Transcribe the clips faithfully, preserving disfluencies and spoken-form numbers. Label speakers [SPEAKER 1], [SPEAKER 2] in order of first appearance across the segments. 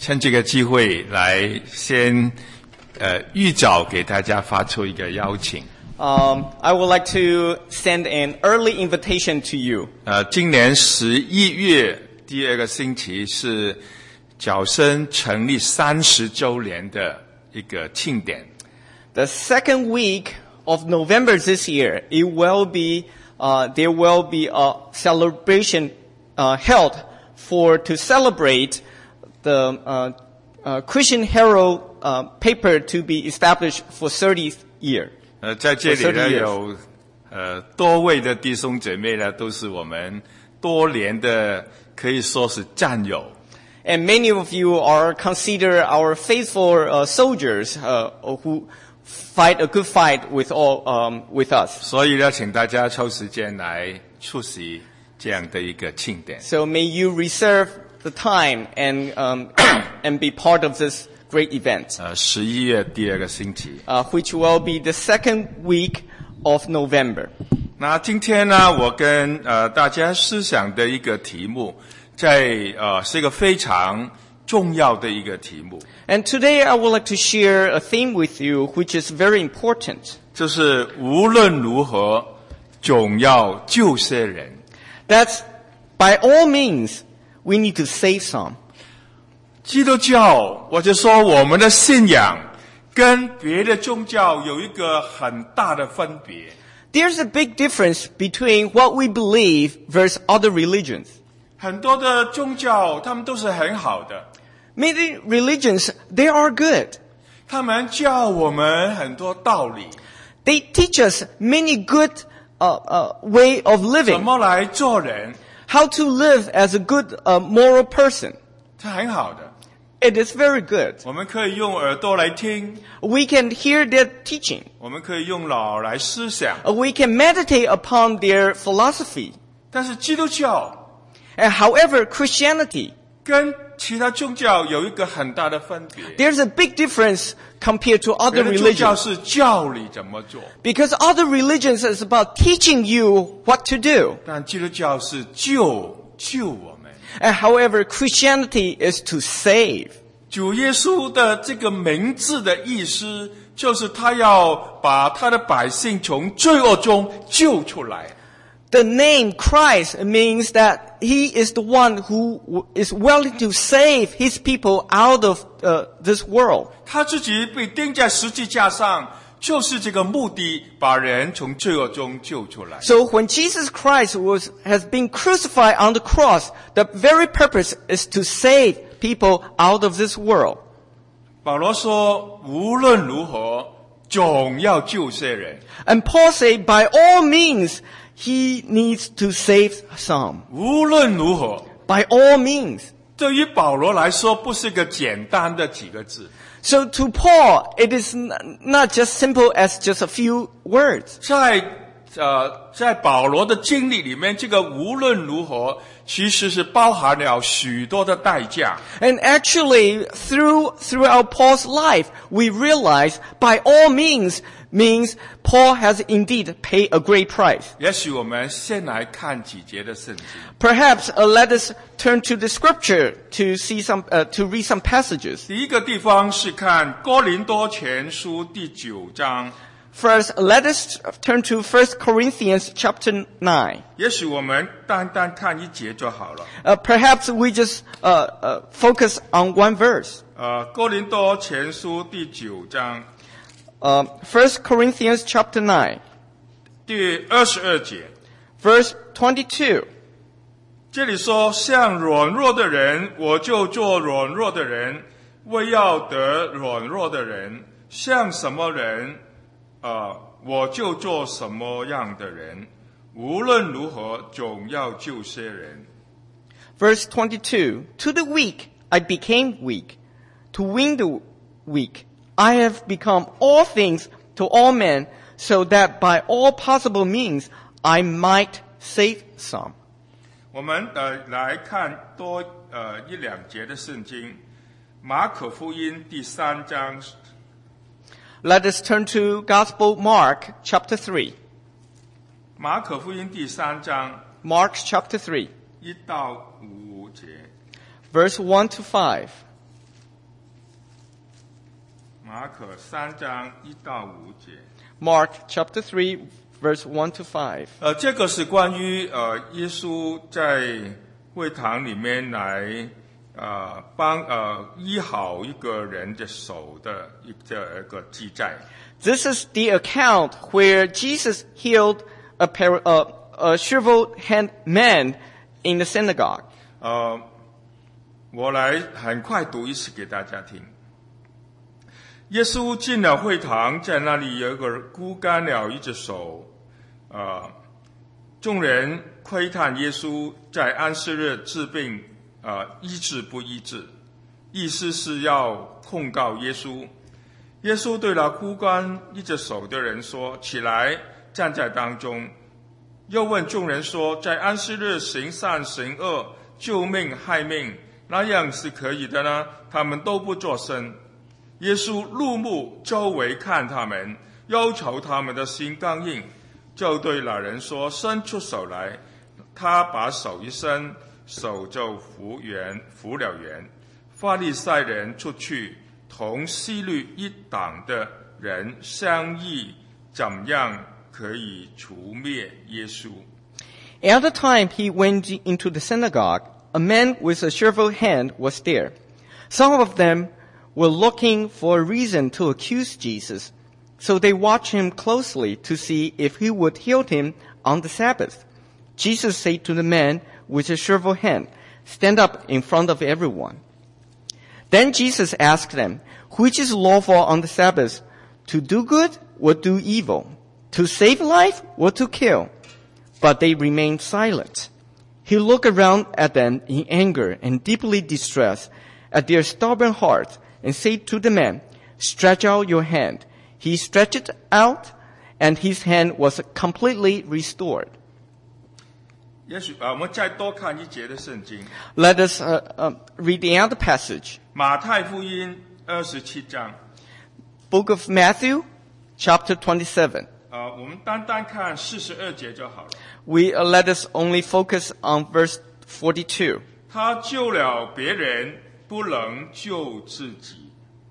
[SPEAKER 1] 趁这个机会来先呃预早给大家发出一个邀请。
[SPEAKER 2] Um, I would like to send an early invitation to you.
[SPEAKER 1] 呃，今年十一月第二个星期是角声成立三十周年的一个庆典。
[SPEAKER 2] The second week of November this year, it will be uh, there will be a celebration uh, held for to celebrate the uh, uh, Christian Herald uh, paper to be established for thirtieth year.
[SPEAKER 1] 呃，在这里呢有呃多位的弟兄姐妹呢，都是我们多年的可以说是战友。
[SPEAKER 2] And many of you are considered our faithful uh, soldiers uh, who fight a good fight with all um, with us.
[SPEAKER 1] 所以呢，请大家抽时间来出席这样的一个庆典。
[SPEAKER 2] So may you reserve the time and um, and be part of this great event.
[SPEAKER 1] 呃，十一月第二个星期。
[SPEAKER 2] Uh, which will be the second week of November.
[SPEAKER 1] 那今天呢，我跟呃大家思想的一个题目，在呃是一个非常重要的一个题目。
[SPEAKER 2] And today I would like to share a theme with you which is very important.
[SPEAKER 1] 就是无论如何，总要救些人。
[SPEAKER 2] That's by all means we need to save some.
[SPEAKER 1] 基督教，我就说我们的信仰跟别的宗教有一个很大的分别。
[SPEAKER 2] There's a big difference between what we believe versus other religions.
[SPEAKER 1] 很多的宗教，他们都是很好的。
[SPEAKER 2] Many religions, they are good.
[SPEAKER 1] 他们教我们很多道理。
[SPEAKER 2] They teach us many good uh, uh, way of
[SPEAKER 1] 怎
[SPEAKER 2] living.
[SPEAKER 1] 么来做人？
[SPEAKER 2] How to live as a good uh, moral person.
[SPEAKER 1] 是很好的。
[SPEAKER 2] It is very good.
[SPEAKER 1] 我们可以用耳朵来听，
[SPEAKER 2] We can hear their teaching.
[SPEAKER 1] 我们可以用脑来思想。
[SPEAKER 2] Uh, We can meditate upon their philosophy.
[SPEAKER 1] 但是基督教
[SPEAKER 2] And however, Christianity,
[SPEAKER 1] 跟其他宗教有一个很大的分别。
[SPEAKER 2] there's a big difference compared to
[SPEAKER 1] 别
[SPEAKER 2] other
[SPEAKER 1] 的宗教
[SPEAKER 2] religions.
[SPEAKER 1] 是教你怎么做，
[SPEAKER 2] Because other religions is about teaching you what to do.
[SPEAKER 1] 但基督教是救救我们。
[SPEAKER 2] And however, Christianity is to save.
[SPEAKER 1] 主耶稣的这个名字的意思，就是他要把他的百姓从罪恶中救出来。
[SPEAKER 2] The name Christ means that He is the one who is willing to save His people out of uh, this world.
[SPEAKER 1] 他自己被钉在十字架上，就是这个目的，把人从罪恶中救出来。
[SPEAKER 2] So when Jesus Christ was, has been crucified on the cross, the very purpose is to save people out of this world.
[SPEAKER 1] 保罗说，无论如何，总要救些人。
[SPEAKER 2] And Paul said, by all means, he needs to save some.
[SPEAKER 1] 无论如何，
[SPEAKER 2] By all means.
[SPEAKER 1] 对于保罗来说，不是个简单的几个字。
[SPEAKER 2] So to Paul, it is n- not just simple as just a few words.
[SPEAKER 1] 在呃，在保罗的经历里面，这个无论如何，其实是包含了许多的代价。
[SPEAKER 2] And actually, through, throughout Paul's life, we realize by all means means Paul has indeed paid a great price.
[SPEAKER 1] 也许我们先来看几节的圣经。
[SPEAKER 2] Perhaps uh, let us turn to the scripture to see some, uh, to read some passages.
[SPEAKER 1] 第一个地方是看哥林多前书第九章。
[SPEAKER 2] First, let us turn to First Corinthians chapter nine.
[SPEAKER 1] 也许我们单单看一节就好了。
[SPEAKER 2] Uh, perhaps we just uh, uh, focus on one verse.
[SPEAKER 1] 呃，哥林多前书第九章
[SPEAKER 2] Uh, First Corinthians chapter nine,
[SPEAKER 1] 第二十二节，
[SPEAKER 2] verse twenty-two.
[SPEAKER 1] 这里说：像软弱的人，我就做软弱的人，为要得软弱的人；像什么人，呃，我就做什么样的人。无论如何，总要救些人。
[SPEAKER 2] Verse twenty-two. To the weak I became weak. To win the weak I have become all things to all men, so that by all possible means I might save some.
[SPEAKER 1] 我们呃来看多呃一两节的圣经，马可福音第三章。
[SPEAKER 2] Let us turn to Gospel Mark chapter three.
[SPEAKER 1] 马可福音第三章
[SPEAKER 2] Mark chapter three,
[SPEAKER 1] 一到五节，
[SPEAKER 2] verse one to five.
[SPEAKER 1] 马可三章一到五节。
[SPEAKER 2] Mark chapter three, verse one to five.
[SPEAKER 1] 呃，这个是关于呃耶稣在会堂里面来呃帮呃医好一个人的手的一个一个记载。
[SPEAKER 2] This is the account where Jesus healed a, par- uh, a shriveled-hand man in the synagogue.
[SPEAKER 1] 呃，我来很快读一次给大家听。耶稣进了会堂，在那里有一个枯干了一只手，呃，众人窥探耶稣在安息日治病，呃，医治不医治，意思是要控告耶稣。耶稣对那枯干一只手的人说：“起来，站在当中。”又问众人说：“在安息日行善行恶，救命害命，那样是可以的呢？”他们都不作声。耶稣怒目周围看他们，忧愁他们的心刚硬，就对那人说：“伸出手来。”他把手一伸，手就复原，复了原。法利赛人出去，同希律一党的人商议，怎样可以除灭耶稣。
[SPEAKER 2] At the time he went into the synagogue, a man with a shriveled hand was there. Some of them were looking for a reason to accuse Jesus, so they watched him closely to see if he would heal him on the Sabbath. Jesus said to the man with a shriveled hand, "Stand up in front of everyone." Then Jesus asked them, "Which is lawful on the Sabbath, to do good or do evil, to save life or to kill?" But they remained silent. He looked around at them in anger and deeply distressed at their stubborn hearts and said to the man, "Stretch out your hand." He stretched it out, and his hand was completely restored.
[SPEAKER 1] 也许啊，我们再多看一节的圣经，
[SPEAKER 2] Let us uh, uh, read the other passage.
[SPEAKER 1] 马太福音二十七章。
[SPEAKER 2] Book of Matthew, chapter twenty-seven.
[SPEAKER 1] 呃，我们单单看四十二节就好了。
[SPEAKER 2] We uh, let us only focus on verse forty-two.
[SPEAKER 1] 他救了别人，不能救自己。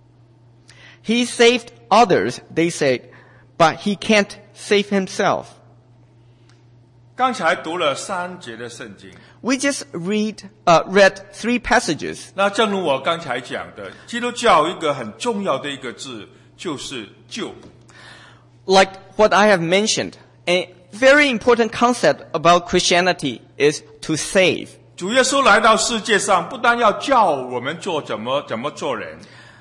[SPEAKER 2] He saved others, they said, but he can't save himself.
[SPEAKER 1] 刚才读了三节的圣经，
[SPEAKER 2] We just read, uh, read three passages.
[SPEAKER 1] 那正如我刚才讲的，基督教一个很重要的一个字就是救。
[SPEAKER 2] Like what I have mentioned, a very important concept about Christianity is to save.
[SPEAKER 1] 主耶稣来到世界上，不但要教我们做怎么怎么做人，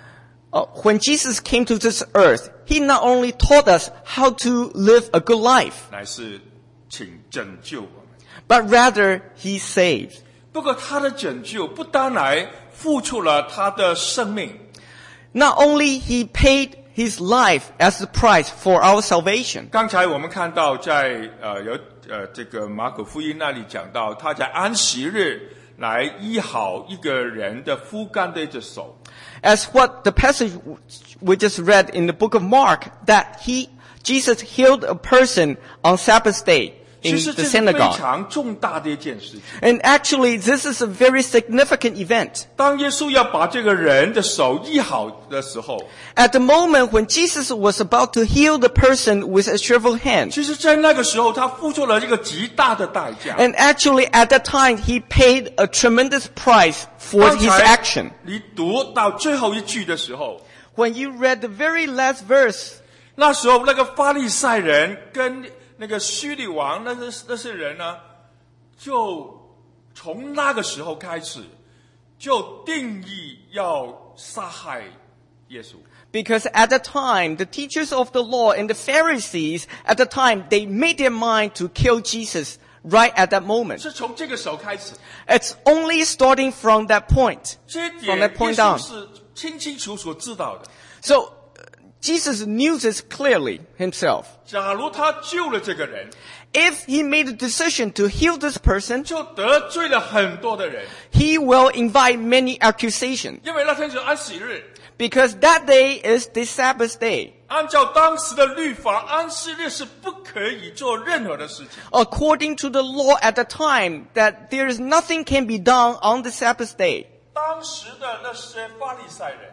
[SPEAKER 2] Uh, when Jesus came to this earth, he not only taught us how to live a good life,
[SPEAKER 1] 乃是请拯救我们。
[SPEAKER 2] but rather he saved.
[SPEAKER 1] 不过他的拯救不单来付出了他的生命，
[SPEAKER 2] Not only he paid his life as the price for our salvation.
[SPEAKER 1] 刚才我们看到在呃有呃这个马可福音那里讲到，他在安息日来医好一个人的枯干的一只手。
[SPEAKER 2] As what the passage we just read in the book of Mark, that he, Jesus healed a person on Sabbath day
[SPEAKER 1] 其
[SPEAKER 2] in
[SPEAKER 1] 实
[SPEAKER 2] the
[SPEAKER 1] 这是非
[SPEAKER 2] synagogue.
[SPEAKER 1] 常重大的一件事情。
[SPEAKER 2] And actually, this is a very significant event.
[SPEAKER 1] 当耶稣要把这个人的手医好的时候，
[SPEAKER 2] At the moment when Jesus was about to heal the person with a shriveled hand,
[SPEAKER 1] 其实在那个时候他付出了一个极大的代价。
[SPEAKER 2] and actually at that time he paid a tremendous price for
[SPEAKER 1] 刚
[SPEAKER 2] his
[SPEAKER 1] 才
[SPEAKER 2] action.
[SPEAKER 1] 你读到最后一句的时候，
[SPEAKER 2] When you read the very last verse,
[SPEAKER 1] 那时候那个法利赛人跟那个希律王那些那些人呢，就从那个时候开始，就定义要杀害耶稣。
[SPEAKER 2] because at the time, the teachers of the law and the Pharisees, at the time, they made their mind to kill Jesus right at that moment.
[SPEAKER 1] 是从这个时候开始，
[SPEAKER 2] It's only starting from that point.
[SPEAKER 1] 这一
[SPEAKER 2] From
[SPEAKER 1] 点
[SPEAKER 2] that
[SPEAKER 1] 耶
[SPEAKER 2] point
[SPEAKER 1] 稣
[SPEAKER 2] on.
[SPEAKER 1] 是清清楚楚知道的。
[SPEAKER 2] So, uh, Jesus knew this clearly himself.
[SPEAKER 1] 假如他救了这个人，
[SPEAKER 2] If he made a decision to heal this person,
[SPEAKER 1] 就得罪了很多的人，
[SPEAKER 2] he will invite many accusations.
[SPEAKER 1] 因为那天是安息日，
[SPEAKER 2] Because that day is the Sabbath day.
[SPEAKER 1] 按照当时的律法，安息日是不可以做任何的事情。
[SPEAKER 2] According to the law at the time, that there is nothing can be done on the Sabbath day.
[SPEAKER 1] 当时的那些法利赛人，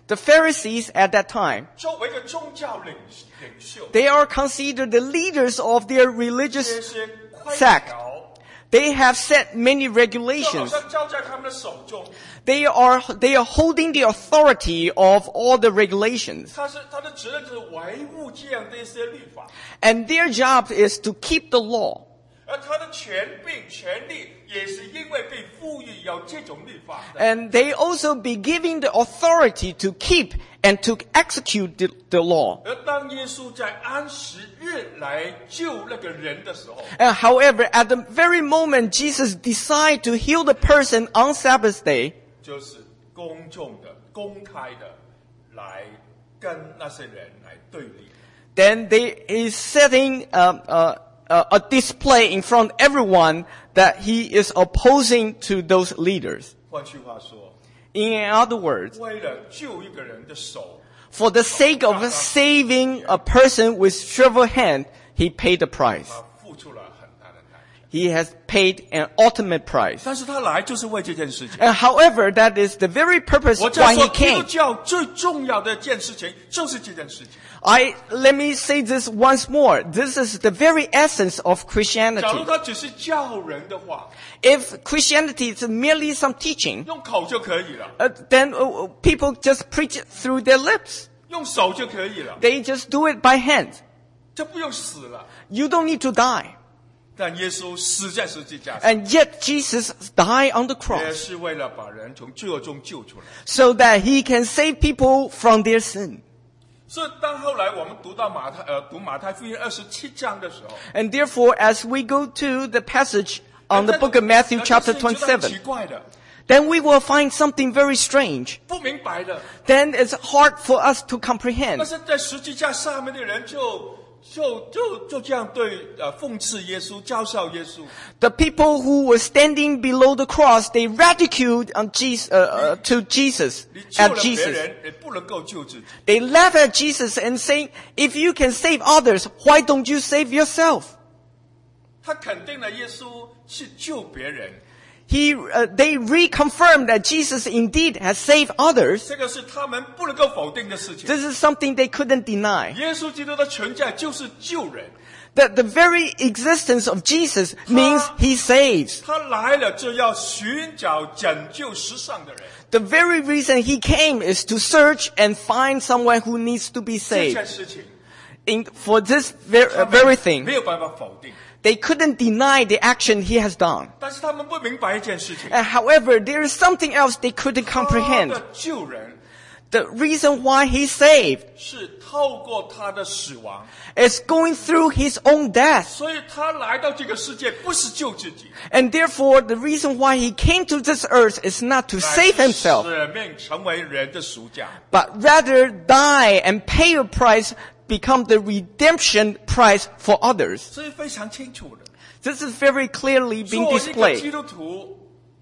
[SPEAKER 2] The Pharisees at that time,
[SPEAKER 1] 作为一个宗教领领袖，
[SPEAKER 2] they are considered the leaders of their
[SPEAKER 1] 这
[SPEAKER 2] religious
[SPEAKER 1] 些规
[SPEAKER 2] sect.
[SPEAKER 1] 条
[SPEAKER 2] They have set many
[SPEAKER 1] 就好
[SPEAKER 2] regulations.
[SPEAKER 1] 像交在他们的手中，
[SPEAKER 2] They are, they are holding the authority of all the regulations.
[SPEAKER 1] 他是他的责任就是维护这样的一些律法，
[SPEAKER 2] And their job is to keep the law.
[SPEAKER 1] 而他的权柄、权利也是因为被赋予有这种律法的。
[SPEAKER 2] And they also be given the authority to keep and to execute the, the law.
[SPEAKER 1] 而当耶稣在安息日来救那个人的时候，
[SPEAKER 2] And however, at the very moment Jesus decided to heal the person on Sabbath day,
[SPEAKER 1] 就是公众的、公开的来跟那些人来对立。
[SPEAKER 2] then they is setting uh, uh, uh, a display in front of everyone that he is opposing to those leaders.
[SPEAKER 1] 换句话说，
[SPEAKER 2] In other words,
[SPEAKER 1] 为了救一个人的手，
[SPEAKER 2] for the sake of saving a person with shriveled hand, he paid the price.
[SPEAKER 1] 他付出了很大的代价。
[SPEAKER 2] He has paid an ultimate price.
[SPEAKER 1] 但是他来就是为这件事情。
[SPEAKER 2] And however, that is the very purpose
[SPEAKER 1] 我在
[SPEAKER 2] why
[SPEAKER 1] 说
[SPEAKER 2] he
[SPEAKER 1] 基督
[SPEAKER 2] came.
[SPEAKER 1] 教最重要的一件事情就是这件事情。
[SPEAKER 2] I, let me say this once more. This is the very essence of
[SPEAKER 1] 假如
[SPEAKER 2] Christianity.
[SPEAKER 1] 他只是教人的话，
[SPEAKER 2] If Christianity is merely some teaching,
[SPEAKER 1] 用口就可以了，
[SPEAKER 2] uh, then uh, people just preach it through their lips.
[SPEAKER 1] 用手就可以了，
[SPEAKER 2] They just do it by hand.
[SPEAKER 1] 就不用死了。
[SPEAKER 2] You don't need to die.
[SPEAKER 1] 但耶稣死在十字架上，
[SPEAKER 2] And yet Jesus died on the
[SPEAKER 1] 也
[SPEAKER 2] cross
[SPEAKER 1] 是为了把人从罪恶中救出来。
[SPEAKER 2] so that he can save people from their sin.
[SPEAKER 1] 所以当后来我们读到马太呃读马太福音二十七章的时候，
[SPEAKER 2] And therefore, as we go to the passage on the book of Matthew
[SPEAKER 1] 那
[SPEAKER 2] chapter
[SPEAKER 1] 这事情就很奇
[SPEAKER 2] twenty-seven,
[SPEAKER 1] 怪的，
[SPEAKER 2] then we will find something very strange.
[SPEAKER 1] 不明白的。
[SPEAKER 2] Then it's hard for us to comprehend.
[SPEAKER 1] 但是在十字架上面的人就就就就这样对呃讽刺耶稣、嘲笑耶稣。
[SPEAKER 2] The people who were standing below the cross, they ridiculed on Jesus, uh, uh, to Jesus,
[SPEAKER 1] 你救
[SPEAKER 2] at
[SPEAKER 1] 了别
[SPEAKER 2] Jesus.
[SPEAKER 1] 人，也不能够救自己。
[SPEAKER 2] They laugh at Jesus and saying, if you can save others, why don't you save yourself?
[SPEAKER 1] 他肯定了耶稣是救别人，
[SPEAKER 2] He, uh, they reconfirmed that Jesus indeed has saved others.
[SPEAKER 1] 这个是他们不能够否定的事情。
[SPEAKER 2] This is something they couldn't deny.
[SPEAKER 1] 耶稣基督的存在就是救人，
[SPEAKER 2] That the very existence of Jesus means he saves.
[SPEAKER 1] 他来了就要寻找拯救世上的人。
[SPEAKER 2] The very reason he came is to search and find someone who needs to be
[SPEAKER 1] 这
[SPEAKER 2] saved.
[SPEAKER 1] 件事情，
[SPEAKER 2] In, for this ver,
[SPEAKER 1] 他
[SPEAKER 2] uh,
[SPEAKER 1] 们
[SPEAKER 2] very thing,
[SPEAKER 1] 没有办法否定，
[SPEAKER 2] they couldn't deny the action he has done.
[SPEAKER 1] 但是他们不明白一件事情，
[SPEAKER 2] And however, there is something else they couldn't
[SPEAKER 1] 他
[SPEAKER 2] comprehend.
[SPEAKER 1] 的救人
[SPEAKER 2] The reason why he saved
[SPEAKER 1] 是透过他的死亡，
[SPEAKER 2] is going through his own death.
[SPEAKER 1] 所以他来到这个世界不是救自己，
[SPEAKER 2] And therefore, the reason why he came to this earth is not to
[SPEAKER 1] 乃
[SPEAKER 2] save
[SPEAKER 1] 是
[SPEAKER 2] himself,
[SPEAKER 1] 使命成为人的赎价。
[SPEAKER 2] but rather die and pay a price, become the redemption price for others.
[SPEAKER 1] 所以非常清楚的，
[SPEAKER 2] This is very clearly being
[SPEAKER 1] 做一个基
[SPEAKER 2] displayed
[SPEAKER 1] 督徒，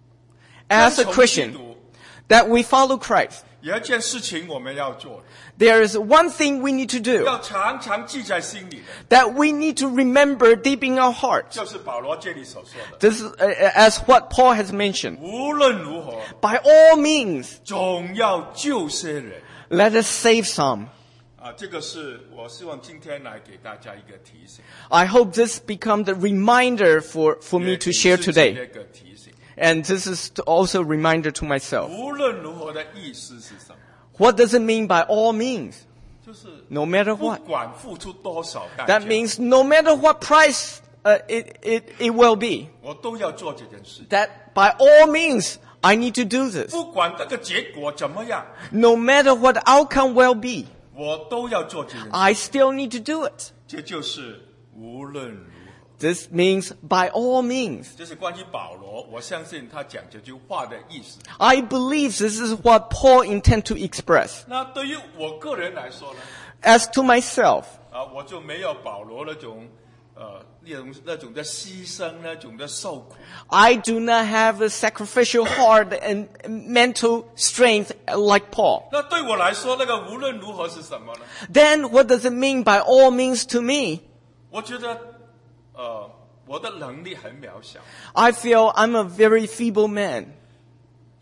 [SPEAKER 2] as a
[SPEAKER 1] 跟从基
[SPEAKER 2] Christian
[SPEAKER 1] 督
[SPEAKER 2] that we follow Christ.
[SPEAKER 1] 有一件事情我们要做，
[SPEAKER 2] There is one thing we need to do
[SPEAKER 1] 要常常记在心里的，
[SPEAKER 2] that we need to remember deep in our hearts.
[SPEAKER 1] 就是保罗这里所说的：
[SPEAKER 2] This is uh, as what Paul has mentioned.
[SPEAKER 1] 无论如何，
[SPEAKER 2] By all means,
[SPEAKER 1] 总要救些人。
[SPEAKER 2] let us save some.
[SPEAKER 1] 啊，这个是我希望今天来给大家一个提醒，
[SPEAKER 2] I hope this becomes the reminder for, for me
[SPEAKER 1] 也
[SPEAKER 2] to
[SPEAKER 1] 给
[SPEAKER 2] share
[SPEAKER 1] 自己的
[SPEAKER 2] today.
[SPEAKER 1] 一个提醒。
[SPEAKER 2] And this is also a reminder to myself.
[SPEAKER 1] 无论如何的意思是什么？
[SPEAKER 2] What does it mean by all means?
[SPEAKER 1] 就是
[SPEAKER 2] No matter
[SPEAKER 1] 不
[SPEAKER 2] what.
[SPEAKER 1] 管付出多少代价
[SPEAKER 2] That，means no matter what price uh, it, it, it will be,
[SPEAKER 1] 我都要做这件事。
[SPEAKER 2] that by all means, I need to do this.
[SPEAKER 1] 不管这个结果怎么样，
[SPEAKER 2] No matter what the outcome will be,
[SPEAKER 1] 我都要做这件事。
[SPEAKER 2] I still need to do it.
[SPEAKER 1] 这就是无论如何。
[SPEAKER 2] This means by all means.
[SPEAKER 1] 这是关于保罗，我相信他讲这句话的意思。
[SPEAKER 2] I believe this is what Paul intends to express.
[SPEAKER 1] 那对于我个人来说呢，
[SPEAKER 2] As to myself,
[SPEAKER 1] 啊，我就没有保罗那种，呃，那种那种的牺牲，那种的受苦。
[SPEAKER 2] I do not have a sacrificial heart and mental strength like Paul.
[SPEAKER 1] 那对我来说，那个无论如何是什么呢？
[SPEAKER 2] Then what does it mean by all means to me?
[SPEAKER 1] 我觉得，呃，我的能力很渺小，
[SPEAKER 2] I feel I'm a very feeble man.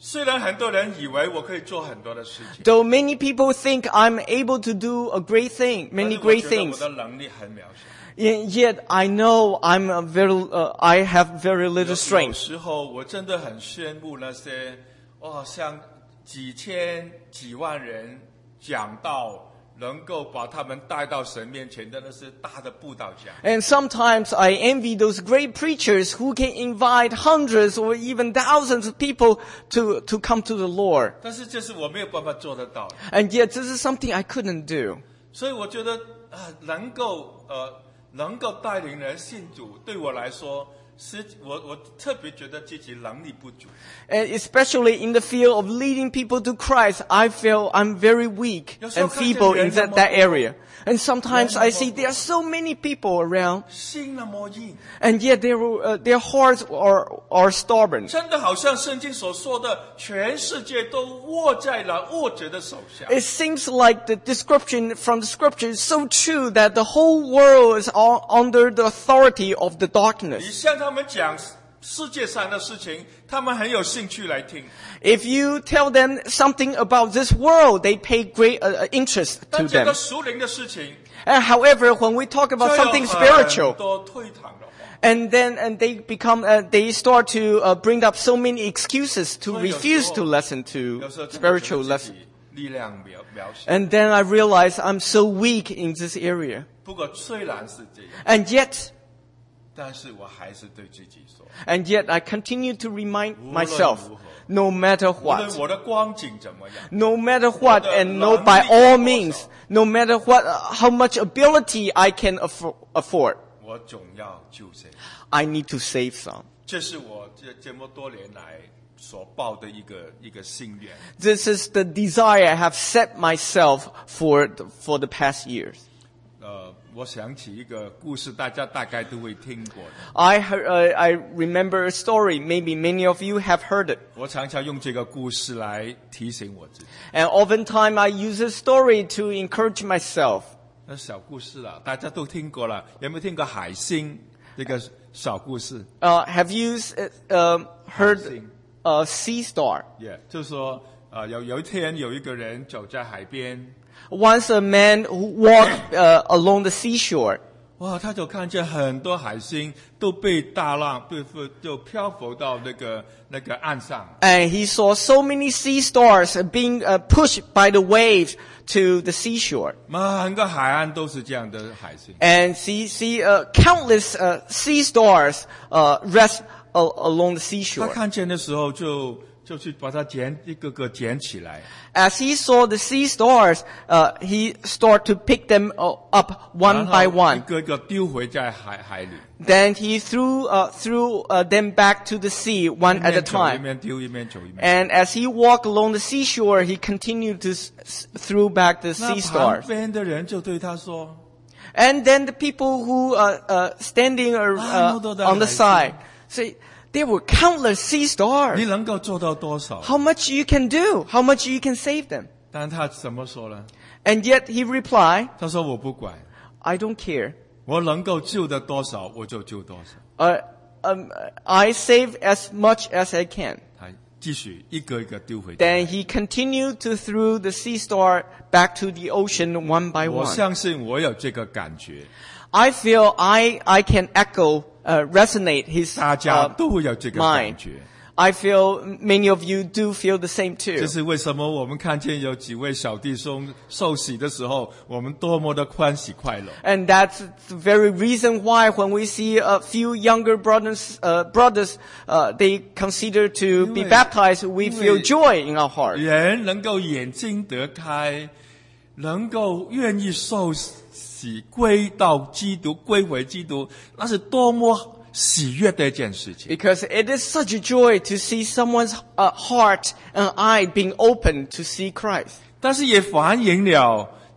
[SPEAKER 1] 虽然很多人以为我可以做很多的事情，
[SPEAKER 2] Though many people think I'm able to do a great thing,
[SPEAKER 1] 但
[SPEAKER 2] many
[SPEAKER 1] 是我
[SPEAKER 2] great
[SPEAKER 1] 觉得我
[SPEAKER 2] things,
[SPEAKER 1] 的能力很渺小。
[SPEAKER 2] y- yet I know I'm a very, uh, I have very
[SPEAKER 1] 有
[SPEAKER 2] little
[SPEAKER 1] 有
[SPEAKER 2] strength.
[SPEAKER 1] 时候我真的很羡慕那些，哇，像几千几万人讲道，能够把他们带到神面前的那些大的布道家。
[SPEAKER 2] And sometimes I envy those great preachers who can invite hundreds or even thousands of people to, to come to the Lord.
[SPEAKER 1] 但是这是我没有办法做得到的，
[SPEAKER 2] And yet this is something I couldn't do.
[SPEAKER 1] 所以我觉得啊，能够呃能够带领人信主，对我来说是我我特别觉得自己能力不足。
[SPEAKER 2] And especially in the field of leading people to Christ, I feel I'm very weak and feeble in that, that area. And sometimes I see there are so many people around,
[SPEAKER 1] 心那么硬，
[SPEAKER 2] and yet their, uh, their hearts are, are stubborn.
[SPEAKER 1] 真的好像圣经所说的，全世界都握在了恶者的手下。
[SPEAKER 2] It seems like the description from the scripture is so true that the whole world is all under the authority of the
[SPEAKER 1] 你
[SPEAKER 2] darkness.
[SPEAKER 1] 向他们讲世界上的事情，他们很有兴趣来听。
[SPEAKER 2] If you tell them something about this world, they pay great uh, interest
[SPEAKER 1] 但
[SPEAKER 2] to
[SPEAKER 1] 这
[SPEAKER 2] them.
[SPEAKER 1] 个属灵的事情，
[SPEAKER 2] And however, when we talk
[SPEAKER 1] 就
[SPEAKER 2] about
[SPEAKER 1] 有
[SPEAKER 2] something
[SPEAKER 1] 很
[SPEAKER 2] spiritual,
[SPEAKER 1] 多推搪的话。
[SPEAKER 2] and then and they become uh, they start to uh, bring up so many excuses to
[SPEAKER 1] 所以有时候-
[SPEAKER 2] refuse to listen to
[SPEAKER 1] 有时候真的觉
[SPEAKER 2] spiritual
[SPEAKER 1] 得自
[SPEAKER 2] lessons.
[SPEAKER 1] 己力量渺渺小。
[SPEAKER 2] And then I realize I'm so weak in this area.
[SPEAKER 1] 不过虽然是这样，
[SPEAKER 2] And yet,
[SPEAKER 1] 但是我还是对自己说，
[SPEAKER 2] and yet I continue to remind
[SPEAKER 1] 无论
[SPEAKER 2] myself,
[SPEAKER 1] 如何，
[SPEAKER 2] no matter
[SPEAKER 1] 无论
[SPEAKER 2] what,
[SPEAKER 1] 我的光景怎么样，
[SPEAKER 2] no matter what,
[SPEAKER 1] 我的
[SPEAKER 2] and no
[SPEAKER 1] 能力
[SPEAKER 2] by
[SPEAKER 1] 多
[SPEAKER 2] all
[SPEAKER 1] 少，
[SPEAKER 2] means, no matter what, uh, how much ability I can affo- afford,
[SPEAKER 1] 我总要救谁。
[SPEAKER 2] I need to save some.
[SPEAKER 1] 这是我这这么多年来所抱的一个一个心愿。
[SPEAKER 2] This is the desire I have set myself for the, for the past years.
[SPEAKER 1] 呃，我想起一个故事，大家大概都会听过的。
[SPEAKER 2] I heard, uh, I remember a story. Maybe many of you have heard it.
[SPEAKER 1] 我常常用这个故事来提醒我自己。
[SPEAKER 2] And oftentimes I use this story to encourage myself.
[SPEAKER 1] 那小故事啊，大家都听过了。有没有听过海星这个小故事？
[SPEAKER 2] Uh, have you uh, um, heard
[SPEAKER 1] 海星
[SPEAKER 2] uh, Sea Star?
[SPEAKER 1] Yeah，就是说，呃，有有一天有一个人走在海边，
[SPEAKER 2] Once a man who walked uh, along the seashore,
[SPEAKER 1] 哇，他就看见很多海星都被大浪被就漂浮到那个那个岸上。
[SPEAKER 2] and he saw so many sea stars being uh, pushed by the waves to the seashore.
[SPEAKER 1] 满个海岸都是这样的海星。
[SPEAKER 2] And see, see uh, countless uh, sea stars uh, rest al- along the
[SPEAKER 1] 他
[SPEAKER 2] seashore.
[SPEAKER 1] 看见的时候就就去把它捡一个个捡起来，
[SPEAKER 2] As he saw the sea stars, uh, he started to pick them uh, up one
[SPEAKER 1] 然
[SPEAKER 2] by
[SPEAKER 1] 后一
[SPEAKER 2] one.
[SPEAKER 1] 个个丢回在海海里，
[SPEAKER 2] Then he threw uh, threw uh, them back to the sea
[SPEAKER 1] 一
[SPEAKER 2] one at a
[SPEAKER 1] 面走一
[SPEAKER 2] time.
[SPEAKER 1] 面丢，一面走一面。
[SPEAKER 2] And as he walked along the seashore, he continued to s- s- throw back the
[SPEAKER 1] 那
[SPEAKER 2] sea
[SPEAKER 1] 旁
[SPEAKER 2] stars.
[SPEAKER 1] 边的人就对他说
[SPEAKER 2] And then the people who uh, uh, standing uh, uh, on the side say, there were countless sea：“
[SPEAKER 1] 你
[SPEAKER 2] stars.
[SPEAKER 1] 能够做到多少
[SPEAKER 2] How much you can do? How much you can save them?？”
[SPEAKER 1] 但他怎么说呢？
[SPEAKER 2] And yet he replied,
[SPEAKER 1] 他说：“我不管，
[SPEAKER 2] I don't care.
[SPEAKER 1] 我能够救的多少我就救多少。
[SPEAKER 2] Uh, um, I save as much as I can. ”
[SPEAKER 1] 他继续一个一个丢回去。
[SPEAKER 2] Then he continued to throw the sea star back to the ocean one by
[SPEAKER 1] 我
[SPEAKER 2] one.
[SPEAKER 1] 相信我有这个感觉，
[SPEAKER 2] I feel I, I can echo, uh, resonate his
[SPEAKER 1] 大家
[SPEAKER 2] uh,
[SPEAKER 1] 都会有这个感
[SPEAKER 2] mind.
[SPEAKER 1] 觉。
[SPEAKER 2] I feel many of you do feel the same
[SPEAKER 1] 这
[SPEAKER 2] too.
[SPEAKER 1] 是为什么我们看见有几位小弟兄受洗的时候，我们多么的欢喜快乐。
[SPEAKER 2] And that's the very reason why when we see a few younger brothers, uh, brothers, uh, they consider to be
[SPEAKER 1] 因为-
[SPEAKER 2] baptized, we
[SPEAKER 1] 因为-
[SPEAKER 2] feel joy in our heart.
[SPEAKER 1] 人能够眼睛得开，能够愿意受洗归到基督，归回基督，那是多么喜悦的一件事情。
[SPEAKER 2] Because it is such a joy to see someone's uh, heart and eye being open to see Christ.
[SPEAKER 1] 但是也反映了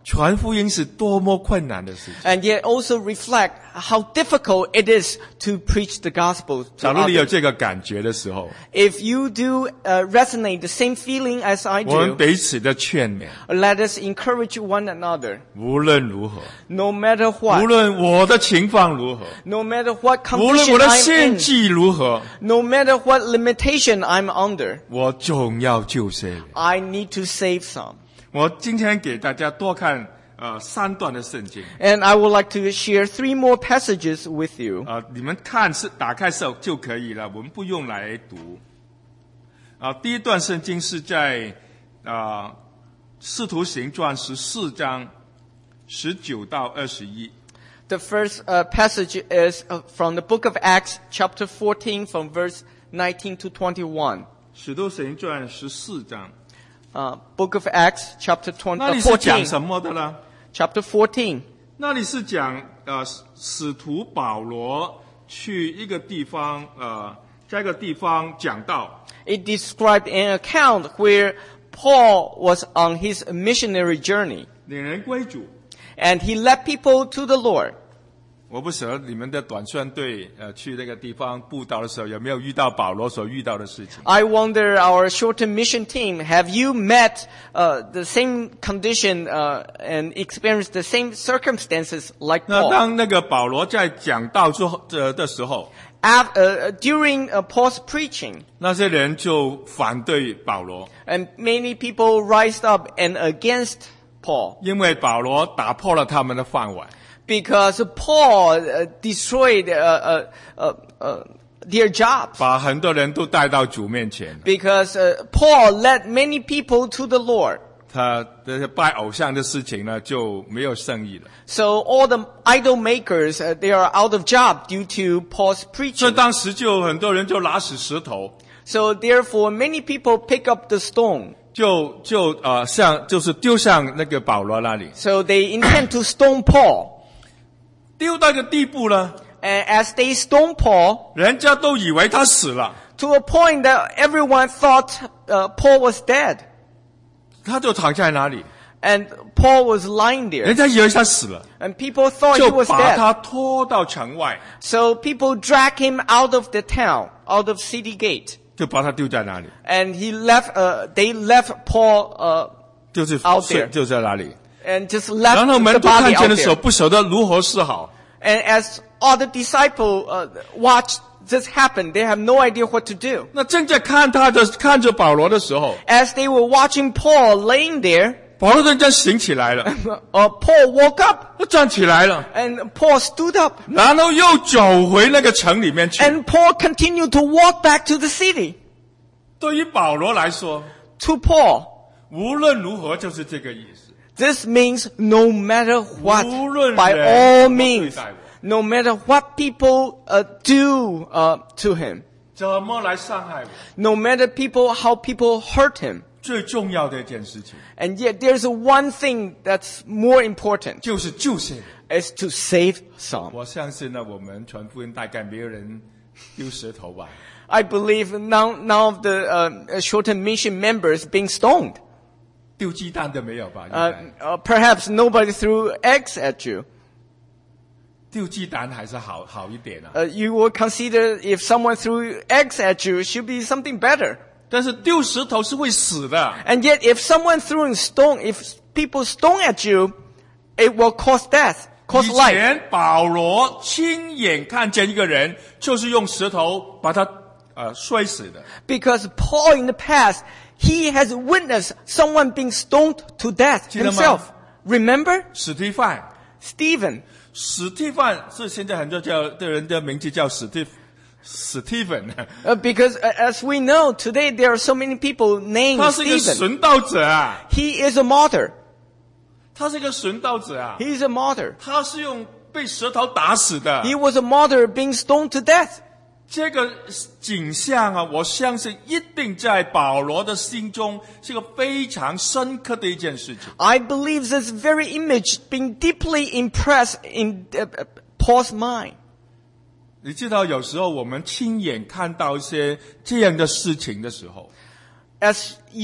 [SPEAKER 1] 传福音是多么困难的事情。
[SPEAKER 2] And yet also reflect how difficult it is to preach the gospel to
[SPEAKER 1] 假如你有
[SPEAKER 2] others.
[SPEAKER 1] 这个感觉的时候，
[SPEAKER 2] If you do uh, resonate the same feeling as I
[SPEAKER 1] 我们
[SPEAKER 2] do,
[SPEAKER 1] 彼此的劝勉，
[SPEAKER 2] let us encourage one another.
[SPEAKER 1] 无论如何，
[SPEAKER 2] No matter
[SPEAKER 1] 无
[SPEAKER 2] what,
[SPEAKER 1] 论我的情况如何，
[SPEAKER 2] no matter what
[SPEAKER 1] 无论
[SPEAKER 2] condition
[SPEAKER 1] 我的
[SPEAKER 2] I'm
[SPEAKER 1] 献
[SPEAKER 2] in,
[SPEAKER 1] 祭如何，
[SPEAKER 2] no matter what limitation I'm under,
[SPEAKER 1] 我总要救些人。
[SPEAKER 2] I need to save some.
[SPEAKER 1] 我今天给大家多看呃三段的圣经
[SPEAKER 2] And I would like to share three more passages with you.
[SPEAKER 1] 啊、你们看是打开手就可以了，我们不用来读。啊、第一段圣经是在啊《使徒行传》十四章十九到二十一。
[SPEAKER 2] The first uh, passage is uh, from the book of Acts, chapter fourteen, from verse nineteen to twenty-one.
[SPEAKER 1] 使徒行传十四章，
[SPEAKER 2] Uh, book of Acts, chapter twenty,
[SPEAKER 1] 那
[SPEAKER 2] uh,
[SPEAKER 1] 里是讲
[SPEAKER 2] fourteen.
[SPEAKER 1] 什么的呢？
[SPEAKER 2] Chapter fourteen.
[SPEAKER 1] 那里是讲呃使徒保罗去一个地方呃在一个地方讲道，
[SPEAKER 2] It described an account where Paul was on his missionary journey,
[SPEAKER 1] 领人归主。
[SPEAKER 2] and he led people to the Lord.
[SPEAKER 1] 我不晓得你们的短宣队呃去那个地方布道的时候有没有遇到保罗所遇到的事情？
[SPEAKER 2] I wonder, our short-term mission team, have you met uh, the same condition uh, and experienced the same circumstances like
[SPEAKER 1] 那
[SPEAKER 2] Paul?
[SPEAKER 1] 当那个保罗在讲道之后呃的时候，
[SPEAKER 2] Af- uh, during uh, Paul's preaching,
[SPEAKER 1] 那些人就反对保罗，
[SPEAKER 2] and many people rised up and against Paul
[SPEAKER 1] 因为保罗打破了他们的饭碗。
[SPEAKER 2] because Paul uh, destroyed uh, uh, uh, uh, their jobs.
[SPEAKER 1] 把很多人都带到主面前，
[SPEAKER 2] Because uh, Paul led many people to the Lord.
[SPEAKER 1] 他这些拜偶像的事情呢就没有生意了。
[SPEAKER 2] So all the idol makers, uh, they are out of job due to Paul's
[SPEAKER 1] 所以
[SPEAKER 2] preaching.
[SPEAKER 1] 当时就很多人就拿起石头，
[SPEAKER 2] So therefore, many people pick up the stone.
[SPEAKER 1] 就就呃像就是丢向那个保罗那里，
[SPEAKER 2] So they intend to stone Paul.
[SPEAKER 1] 丢到一个地步呢，
[SPEAKER 2] And as they stone Paul,
[SPEAKER 1] 人家都以为他死了，
[SPEAKER 2] to a point that everyone thought uh, Paul was dead.
[SPEAKER 1] 他就躺在那里，
[SPEAKER 2] And Paul was lying there.
[SPEAKER 1] 人家以为他死了，
[SPEAKER 2] And people thought he
[SPEAKER 1] 就
[SPEAKER 2] was
[SPEAKER 1] 把
[SPEAKER 2] dead.
[SPEAKER 1] 他拖到城外，
[SPEAKER 2] So people drag him out of the town, out of city gate.
[SPEAKER 1] 就把他丢在那里，
[SPEAKER 2] And he left, uh, they left Paul, uh,
[SPEAKER 1] 就是
[SPEAKER 2] Out
[SPEAKER 1] 睡
[SPEAKER 2] there.
[SPEAKER 1] 就在那里。
[SPEAKER 2] and just left
[SPEAKER 1] 然后
[SPEAKER 2] the
[SPEAKER 1] 门徒
[SPEAKER 2] body
[SPEAKER 1] 看见
[SPEAKER 2] out
[SPEAKER 1] 的时候，
[SPEAKER 2] there.
[SPEAKER 1] 不晓得如何是好。
[SPEAKER 2] And as all the disciples uh, watched this happen, they have no idea what to do.
[SPEAKER 1] 那正在看他的看着保罗的时候，
[SPEAKER 2] As they were watching Paul laying there,
[SPEAKER 1] 保罗突然醒起来了，
[SPEAKER 2] uh, Paul woke up
[SPEAKER 1] 他站起来了，
[SPEAKER 2] and Paul stood up.
[SPEAKER 1] 然后又走回那个城里面去。
[SPEAKER 2] And Paul continued to walk back to the city.
[SPEAKER 1] 对于保罗来说，
[SPEAKER 2] To Paul,
[SPEAKER 1] 无论如何就是这个意思。
[SPEAKER 2] this means no matter what,
[SPEAKER 1] 无论
[SPEAKER 2] by
[SPEAKER 1] 人
[SPEAKER 2] all
[SPEAKER 1] 怎么对
[SPEAKER 2] means,
[SPEAKER 1] 待我，
[SPEAKER 2] no matter what people uh, do uh, to him,
[SPEAKER 1] 怎么来伤害我？
[SPEAKER 2] no matter people how people hurt him.
[SPEAKER 1] 最重要的一件事情
[SPEAKER 2] And yet there's one thing that's more important,
[SPEAKER 1] 就是救些人。
[SPEAKER 2] is to save some.
[SPEAKER 1] 我相信呢，我们传福音大概没有人丢石头吧。
[SPEAKER 2] I believe none, none of the uh, short-term mission members being stoned.
[SPEAKER 1] 丢鸡蛋的没有吧？应
[SPEAKER 2] Uh,
[SPEAKER 1] 该
[SPEAKER 2] uh, perhaps nobody threw eggs at you.
[SPEAKER 1] 丢鸡蛋还是好好一点啊。
[SPEAKER 2] Uh, you would consider if someone threw eggs at you, it should be something better.
[SPEAKER 1] 但是丢石头是会死的。
[SPEAKER 2] And yet if someone threw a stone, if people stone at you, it will cause death,
[SPEAKER 1] 以
[SPEAKER 2] cause life.
[SPEAKER 1] 前保罗亲眼看见一个人，就是用石头把他呃摔死的。
[SPEAKER 2] Because Paul in the past, he has witnessed someone being stoned to death
[SPEAKER 1] 记得吗？
[SPEAKER 2] himself. Remember?
[SPEAKER 1] 史提范，
[SPEAKER 2] Stephen.
[SPEAKER 1] 史提范是现在很多叫的人的名字叫史蒂史蒂芬，
[SPEAKER 2] Uh, because uh, as we know, today there are so many people named
[SPEAKER 1] 他是一个
[SPEAKER 2] Stephen.
[SPEAKER 1] 殉道者啊，
[SPEAKER 2] He is a martyr.
[SPEAKER 1] 他是一个殉道者啊，
[SPEAKER 2] He is a martyr.
[SPEAKER 1] 他是用被石头打死的。
[SPEAKER 2] He was a martyr being stoned to death.
[SPEAKER 1] 这个景象啊，我相信一定在保罗的心中是个非常深刻的一件事情。
[SPEAKER 2] I believe this very image being deeply impressed in uh, uh, Paul's mind.
[SPEAKER 1] 你知道，有时候我们亲眼看到一些这样的事情的时候，
[SPEAKER 2] As you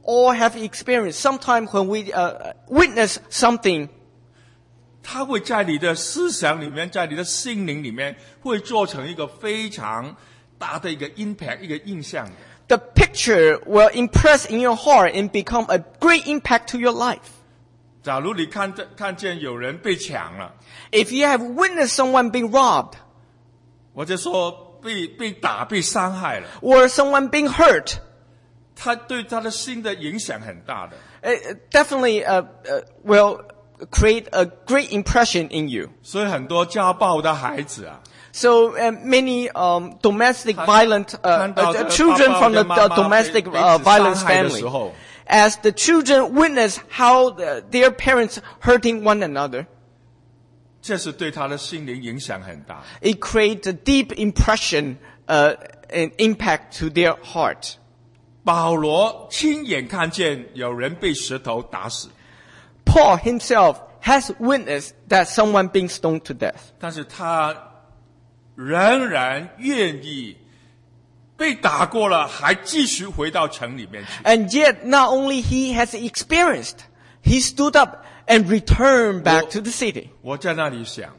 [SPEAKER 2] all have experienced. Sometimes when we uh, witness something,
[SPEAKER 1] 它会在你的思想里面，在你的心灵里面，会做成一个非常大的一个 impact， 一个印象。
[SPEAKER 2] the picture will impress in your heart and become a great impact to your life.
[SPEAKER 1] 假如你看看见有人被抢了，
[SPEAKER 2] If you have witnessed someone being robbed,
[SPEAKER 1] 或者说被被打、被伤害了，
[SPEAKER 2] or someone being hurt,
[SPEAKER 1] 他对他的心的影响很大的。
[SPEAKER 2] it definitely uh, uh, will create a great impression in you.
[SPEAKER 1] 所以很多家暴的孩子啊，
[SPEAKER 2] So uh, many um, domestic violent uh,
[SPEAKER 1] 看到
[SPEAKER 2] uh, children from the
[SPEAKER 1] 爸爸
[SPEAKER 2] uh,
[SPEAKER 1] 跟妈妈
[SPEAKER 2] domestic
[SPEAKER 1] 被
[SPEAKER 2] uh,
[SPEAKER 1] 被
[SPEAKER 2] violence
[SPEAKER 1] 伤害的
[SPEAKER 2] family,
[SPEAKER 1] 时候，
[SPEAKER 2] as the children witness how the, their parents hurting one another,
[SPEAKER 1] 这是对他的心灵影响很大。
[SPEAKER 2] it creates a deep impression uh, and impact to their heart.
[SPEAKER 1] 保罗亲眼看见有人被石头打死，
[SPEAKER 2] Paul himself has witnessed that someone being stoned to death.
[SPEAKER 1] 但是他仍然愿意被打过了，还继续回到城里面去。
[SPEAKER 2] And yet, not only he has experienced, he stood up and returned back to the city.
[SPEAKER 1] 我在那里想，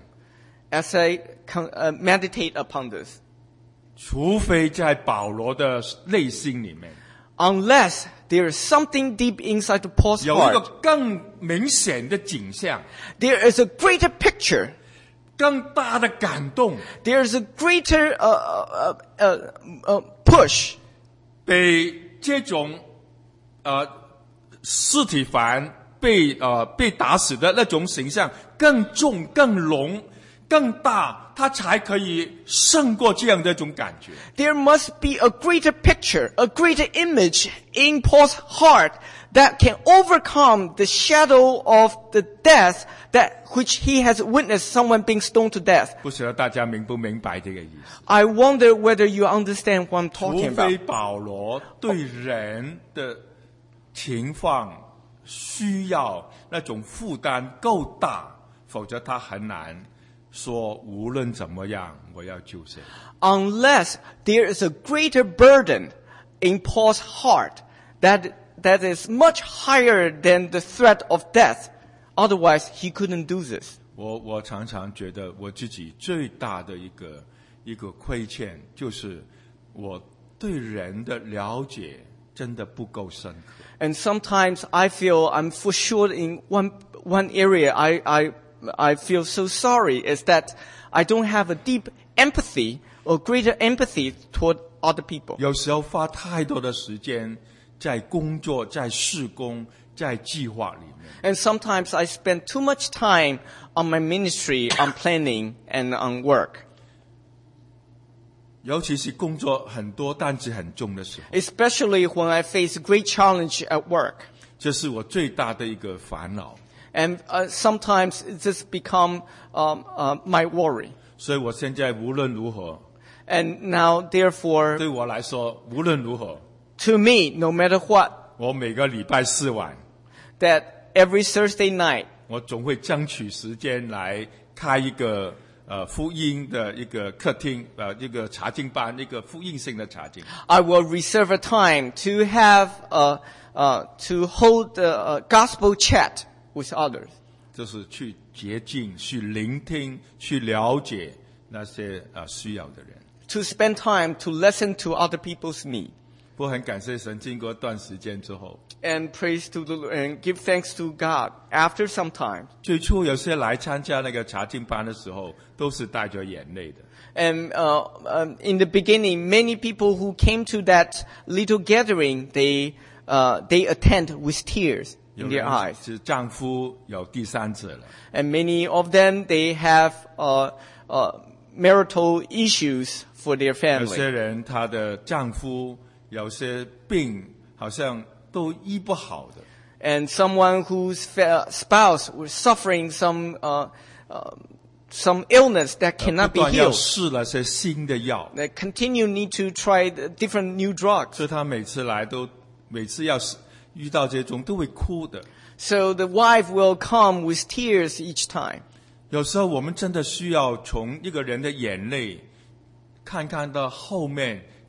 [SPEAKER 2] As I con- uh, meditate upon this,
[SPEAKER 1] 除非在保罗的内心里面
[SPEAKER 2] unless there is something deep inside of Paul's
[SPEAKER 1] 有一个
[SPEAKER 2] heart,
[SPEAKER 1] 更明显的景象，
[SPEAKER 2] there is a greater picture,
[SPEAKER 1] 更大的感动，
[SPEAKER 2] there is a greater uh, uh, uh, uh, push,
[SPEAKER 1] 比这种呃尸体凡被呃被打死的那种形象更重、更浓、更大，他才可以胜过这样的一种感觉。
[SPEAKER 2] there must be a greater picture, a greater image in Paul's heart that can overcome the shadow of the death that which he has witnessed someone being stoned to death.
[SPEAKER 1] 不晓得大家明不明白这个意思？
[SPEAKER 2] I wonder whether you understand what I'm
[SPEAKER 1] 除
[SPEAKER 2] talking
[SPEAKER 1] 非
[SPEAKER 2] about.
[SPEAKER 1] 保罗对人的情况需要那种负担够大，否则他很难说无论怎么样我要救谁。
[SPEAKER 2] Unless there is a greater burden in Paul's heart that that is much higher than the threat of death, otherwise he couldn't do this.
[SPEAKER 1] 我我常常觉得我自己最大的一个一个亏欠，就是我对人的了解真的不够深刻。
[SPEAKER 2] And sometimes I feel I'm for sure in one one area I I I feel so sorry is that I don't have a deep empathy or greater empathy toward other people.
[SPEAKER 1] 有时候花太多的时间在工作、在事工、在计划里面。
[SPEAKER 2] And sometimes I spend too much time on my ministry, on planning and on work.
[SPEAKER 1] 尤其是工作很多担子很重的时候，
[SPEAKER 2] Especially when I face great challenge at work.
[SPEAKER 1] 这是我最大的一个烦恼。
[SPEAKER 2] And uh, sometimes it just become um, uh, my worry.
[SPEAKER 1] 所以我现在无论如何，
[SPEAKER 2] And now, therefore,
[SPEAKER 1] 对我来说，无论如何，
[SPEAKER 2] to me, no matter what,
[SPEAKER 1] 我每个礼拜四晚，
[SPEAKER 2] that every Thursday night,
[SPEAKER 1] 我总会争取时间来开一个呃福音的一个客厅，呃一个查经班，一个福音性的查经。
[SPEAKER 2] I will reserve a time to have uh, uh, to hold the uh, gospel chat with others.
[SPEAKER 1] 就是去洁净、去聆听、去了解那些呃需要的人。
[SPEAKER 2] To spend time to listen to other people's need.
[SPEAKER 1] 不过很感谢神，经过一段时间之后，
[SPEAKER 2] And praise to the and give thanks to God. After some time,
[SPEAKER 1] 最初有些来参加那个查经班的时候，都是带着眼泪的。
[SPEAKER 2] and uh, um, in the beginning, many people who came to that little gathering, they uh, they attend with tears
[SPEAKER 1] 有
[SPEAKER 2] in their
[SPEAKER 1] 人
[SPEAKER 2] eyes.
[SPEAKER 1] 是丈夫有第三者了，
[SPEAKER 2] And many of them, they have uh, uh, marital issues for their
[SPEAKER 1] 有
[SPEAKER 2] family.
[SPEAKER 1] 些人她的丈夫有些病，好像都医不好的。
[SPEAKER 2] And someone whose fa- spouse was suffering some uh, uh, some illness that
[SPEAKER 1] 不
[SPEAKER 2] cannot be
[SPEAKER 1] 断要
[SPEAKER 2] healed.
[SPEAKER 1] 试了些新的药，
[SPEAKER 2] They continue need to try the different new drugs.
[SPEAKER 1] 所以她每次来都每次要遇到这种都会哭的。
[SPEAKER 2] So the wife will come with tears each time.
[SPEAKER 1] 有时候我们真的需要从一个人的眼泪，看看到后面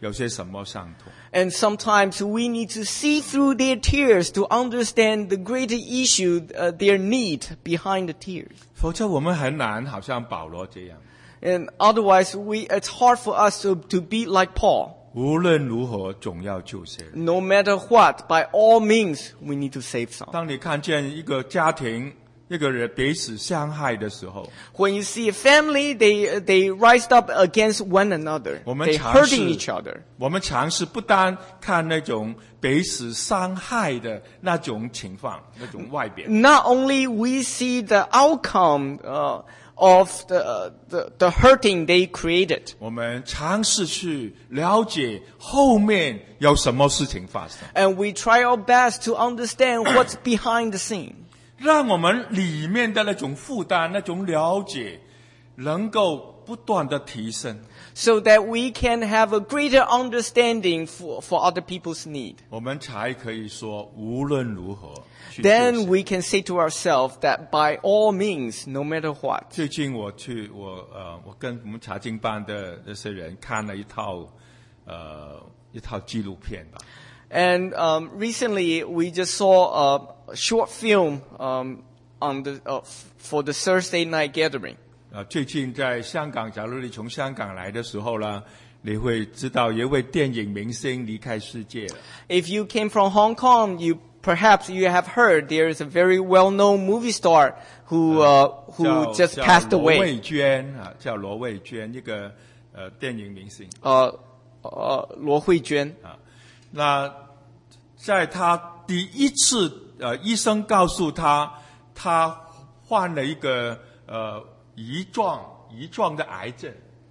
[SPEAKER 1] 有些什么伤痛。
[SPEAKER 2] And sometimes we need to see through their tears to understand the greater issue, uh, their need behind the tears.
[SPEAKER 1] 否则我们很难好像保罗这样，
[SPEAKER 2] And otherwise, we, it's hard for us to, to be like Paul.
[SPEAKER 1] 无论如何总要救些人。
[SPEAKER 2] No matter what, by all means, we need to save some.
[SPEAKER 1] 当你看见一个家庭一个人彼此相害的时候，
[SPEAKER 2] When you see a family, they, they rise up against one another.
[SPEAKER 1] 我们
[SPEAKER 2] They
[SPEAKER 1] 尝
[SPEAKER 2] hurting
[SPEAKER 1] 试
[SPEAKER 2] each other.
[SPEAKER 1] 我们尝试不单看那种彼此伤害的那种情况，那种外表，
[SPEAKER 2] Not only we see the outcome uh, of the, the, the hurting they created,
[SPEAKER 1] 我们尝试去了解后面有什么事情发生，
[SPEAKER 2] and we try our best to understand what's behind the scene.
[SPEAKER 1] 让我们里面的那种负担、那种了解，能够不断的提升。
[SPEAKER 2] So that we can have a greater understanding for, for other people's need.
[SPEAKER 1] 我们才可以说，无论如何去
[SPEAKER 2] Then
[SPEAKER 1] 救谁
[SPEAKER 2] we can say to ourselves that by all means, no matter what.
[SPEAKER 1] 最近我去我呃，我跟我们查经班的那些人看了一套呃一套纪录片吧。
[SPEAKER 2] And um, recently, we just saw a short film um, on the uh, f- for the Thursday night gathering.
[SPEAKER 1] 呃，最近在香港，假如你从香港来的时候呢，你会知道有一位电影明星离开世界了。
[SPEAKER 2] If you came from Hong Kong, you perhaps you have heard there is a very well-known movie star who uh,
[SPEAKER 1] 叫
[SPEAKER 2] who just
[SPEAKER 1] 叫
[SPEAKER 2] passed
[SPEAKER 1] 罗
[SPEAKER 2] away.
[SPEAKER 1] 卫娟啊，叫罗卫娟，一个呃电影明星。
[SPEAKER 2] Uh, uh, 罗慧娟.
[SPEAKER 1] 那在他第一次呃，医生告诉他，他患了一个呃乙状乙状的癌症。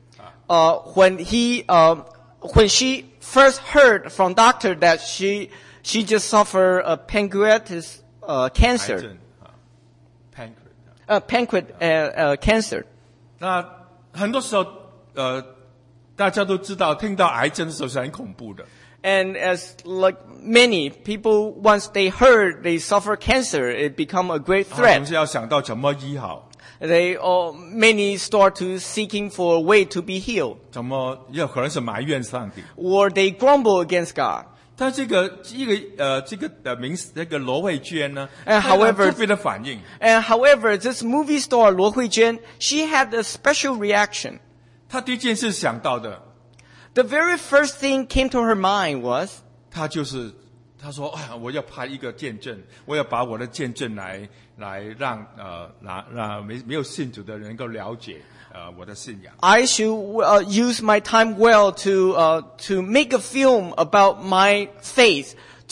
[SPEAKER 2] Uh, when he, uh, when she first heard from doctor that she, she just suffered a pancreatic uh,
[SPEAKER 1] 癌
[SPEAKER 2] cancer,
[SPEAKER 1] 症啊 ，pancreas。
[SPEAKER 2] uh, pancreatic uh, uh, cancer.
[SPEAKER 1] 那很多时候，呃，大家都知道，听到癌症的时候是很恐怖的。
[SPEAKER 2] And as like many people, once they heard they suffer cancer, it become a great
[SPEAKER 1] 他们
[SPEAKER 2] threat.
[SPEAKER 1] 是要想到怎么医好，
[SPEAKER 2] They all, many start to seeking for a way to be healed,
[SPEAKER 1] 怎么也可能是埋怨上帝。
[SPEAKER 2] or they grumble against God.
[SPEAKER 1] 但这个一个呃，这个呃名这个罗慧娟呢，
[SPEAKER 2] And
[SPEAKER 1] 她有
[SPEAKER 2] however-
[SPEAKER 1] 特别的反应。
[SPEAKER 2] And however, this movie star Luo Huijian, she had a special reaction.
[SPEAKER 1] 她第一件事想到的，
[SPEAKER 2] The very first thing came to her mind was,
[SPEAKER 1] 她就是她说：“哎呀，我要拍一个见证，我要把我的见证来来让呃让让没没有信主的人能够了解呃我的信仰。”
[SPEAKER 2] I should uh, use my time well to uh, to make a film about my faith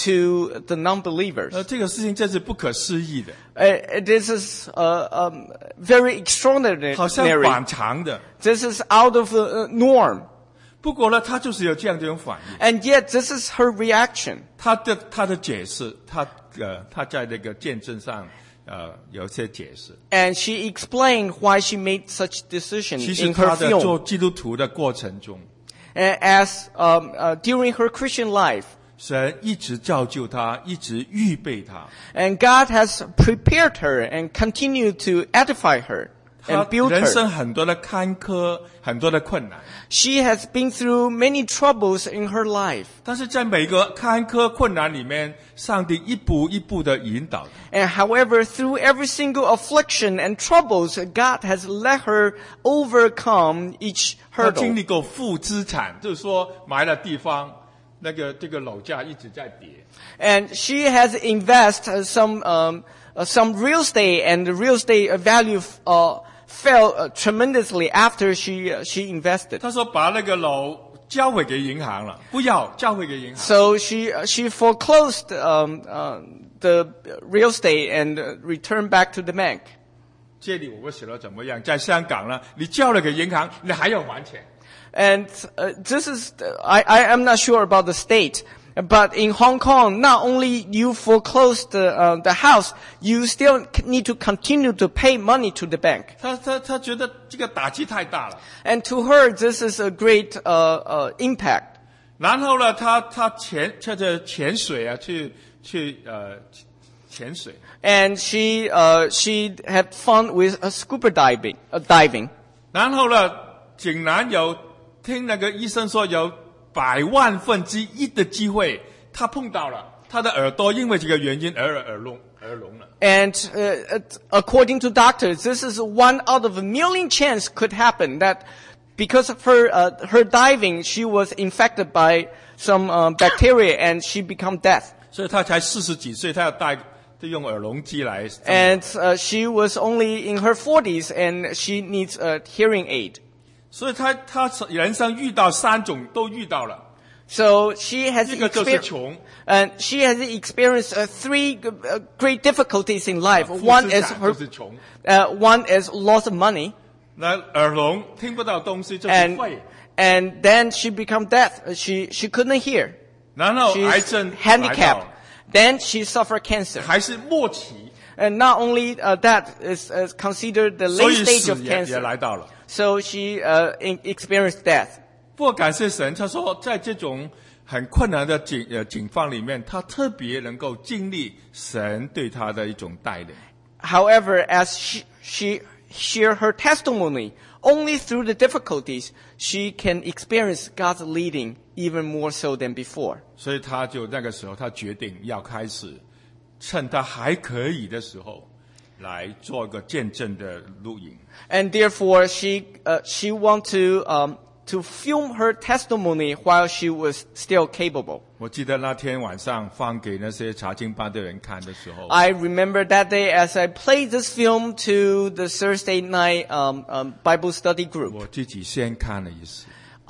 [SPEAKER 2] to the non-believers.
[SPEAKER 1] 呃，这个事情真是不可思议的，
[SPEAKER 2] Uh, this is uh, um, very extraordinary.
[SPEAKER 1] 好像反常的。
[SPEAKER 2] This is out of the uh, norm.
[SPEAKER 1] 不过呢，她就是有这样的一种反应。
[SPEAKER 2] And yet, this is her reaction.
[SPEAKER 1] 她的她的解释，她呃她在那个见证上呃有一些解释。
[SPEAKER 2] And she explained why she made such decision
[SPEAKER 1] 其实
[SPEAKER 2] in her
[SPEAKER 1] 她的
[SPEAKER 2] film.
[SPEAKER 1] 做基督徒的过程中，
[SPEAKER 2] And as um, uh, during her Christian life,
[SPEAKER 1] 神一直造就她，一直预备她。
[SPEAKER 2] and God has prepared her and continued to edify her
[SPEAKER 1] 她
[SPEAKER 2] and build
[SPEAKER 1] 人
[SPEAKER 2] her.
[SPEAKER 1] 生很多的坎坷，很多的困难，
[SPEAKER 2] She has been through many troubles in her life.
[SPEAKER 1] 但是在每个坎坷困难里面，上帝一步一步的引导她。
[SPEAKER 2] And however, through every single affliction and troubles, God has let her overcome each
[SPEAKER 1] 她经
[SPEAKER 2] hurdle.
[SPEAKER 1] 历过负资产，就是说买了地方，那个这个楼价一直在跌。
[SPEAKER 2] And she has invested some um, uh, some real estate, and the real estate value uh, fell uh, tremendously after she uh, she invested.
[SPEAKER 1] 她说把那个楼交回给银行了，不要交回给银行。
[SPEAKER 2] So she uh, she foreclosed um, uh, the real estate and uh, returned back to the bank.
[SPEAKER 1] 这里我不写了怎么样，在香港呢，你交了给银行，你还要还钱。
[SPEAKER 2] And uh, this is I I am not sure about the state. But in Hong Kong, not only you foreclose the uh, the house, you still need to continue to pay money to the bank.
[SPEAKER 1] 她她她觉得这个打击太大了。
[SPEAKER 2] And to her, this is a great uh, uh, impact.
[SPEAKER 1] 然后呢，她她潜这个潜水啊，去去呃潜水。
[SPEAKER 2] And she uh, she had fun with uh, scuba diving. Uh, diving.
[SPEAKER 1] 然后呢，竟然有听那个医生说有百万分之一的机会，他碰到了，他的耳朵因为这个原因而耳聋耳聋了。
[SPEAKER 2] And uh, according to doctors, this is one out of a million chance could happen that because of her uh, her diving, she was infected by some uh, bacteria and she become deaf.
[SPEAKER 1] 所以他才四十几岁，他要戴就用耳聋机来。
[SPEAKER 2] And uh, she was only in her forties and she needs a hearing aid.
[SPEAKER 1] 所以他他人生遇到三种都遇到了。
[SPEAKER 2] So she has
[SPEAKER 1] 一个就是穷。
[SPEAKER 2] And she has experienced uh, three uh, great difficulties in life.
[SPEAKER 1] 负
[SPEAKER 2] One
[SPEAKER 1] 资
[SPEAKER 2] is
[SPEAKER 1] 产
[SPEAKER 2] her,
[SPEAKER 1] 就是穷。
[SPEAKER 2] uh, one is loss of money.
[SPEAKER 1] 那耳聋听不到东西就是
[SPEAKER 2] And
[SPEAKER 1] 废。
[SPEAKER 2] and then she become deaf. She she couldn't hear.
[SPEAKER 1] 然后癌
[SPEAKER 2] She's
[SPEAKER 1] 症来到
[SPEAKER 2] handicapped. Then she suffered cancer.
[SPEAKER 1] 还是末期，
[SPEAKER 2] And not only uh, that is uh, considered the
[SPEAKER 1] 所
[SPEAKER 2] late
[SPEAKER 1] 以
[SPEAKER 2] stage
[SPEAKER 1] 死
[SPEAKER 2] of
[SPEAKER 1] 也也
[SPEAKER 2] cancer.
[SPEAKER 1] 来到了。
[SPEAKER 2] So she uh, in, experienced death.
[SPEAKER 1] 不过感谢神，他说在这种很困难的境呃境况里面，他特别能够经历神对他的一种带领。
[SPEAKER 2] However, as she, she shared her testimony, only through the difficulties she can experience God's leading even more so than before.
[SPEAKER 1] 所以他就那个时候，他决定要开始，趁他还可以的时候，来做个见证的录影。
[SPEAKER 2] And therefore, she uh, she want to um, to film her testimony while she was still capable.
[SPEAKER 1] 我记得那天晚上放给那些查经班的人看的时候，
[SPEAKER 2] I remember that day as I played this film to the Thursday night um, um, Bible study group.
[SPEAKER 1] 我自己先看了一次，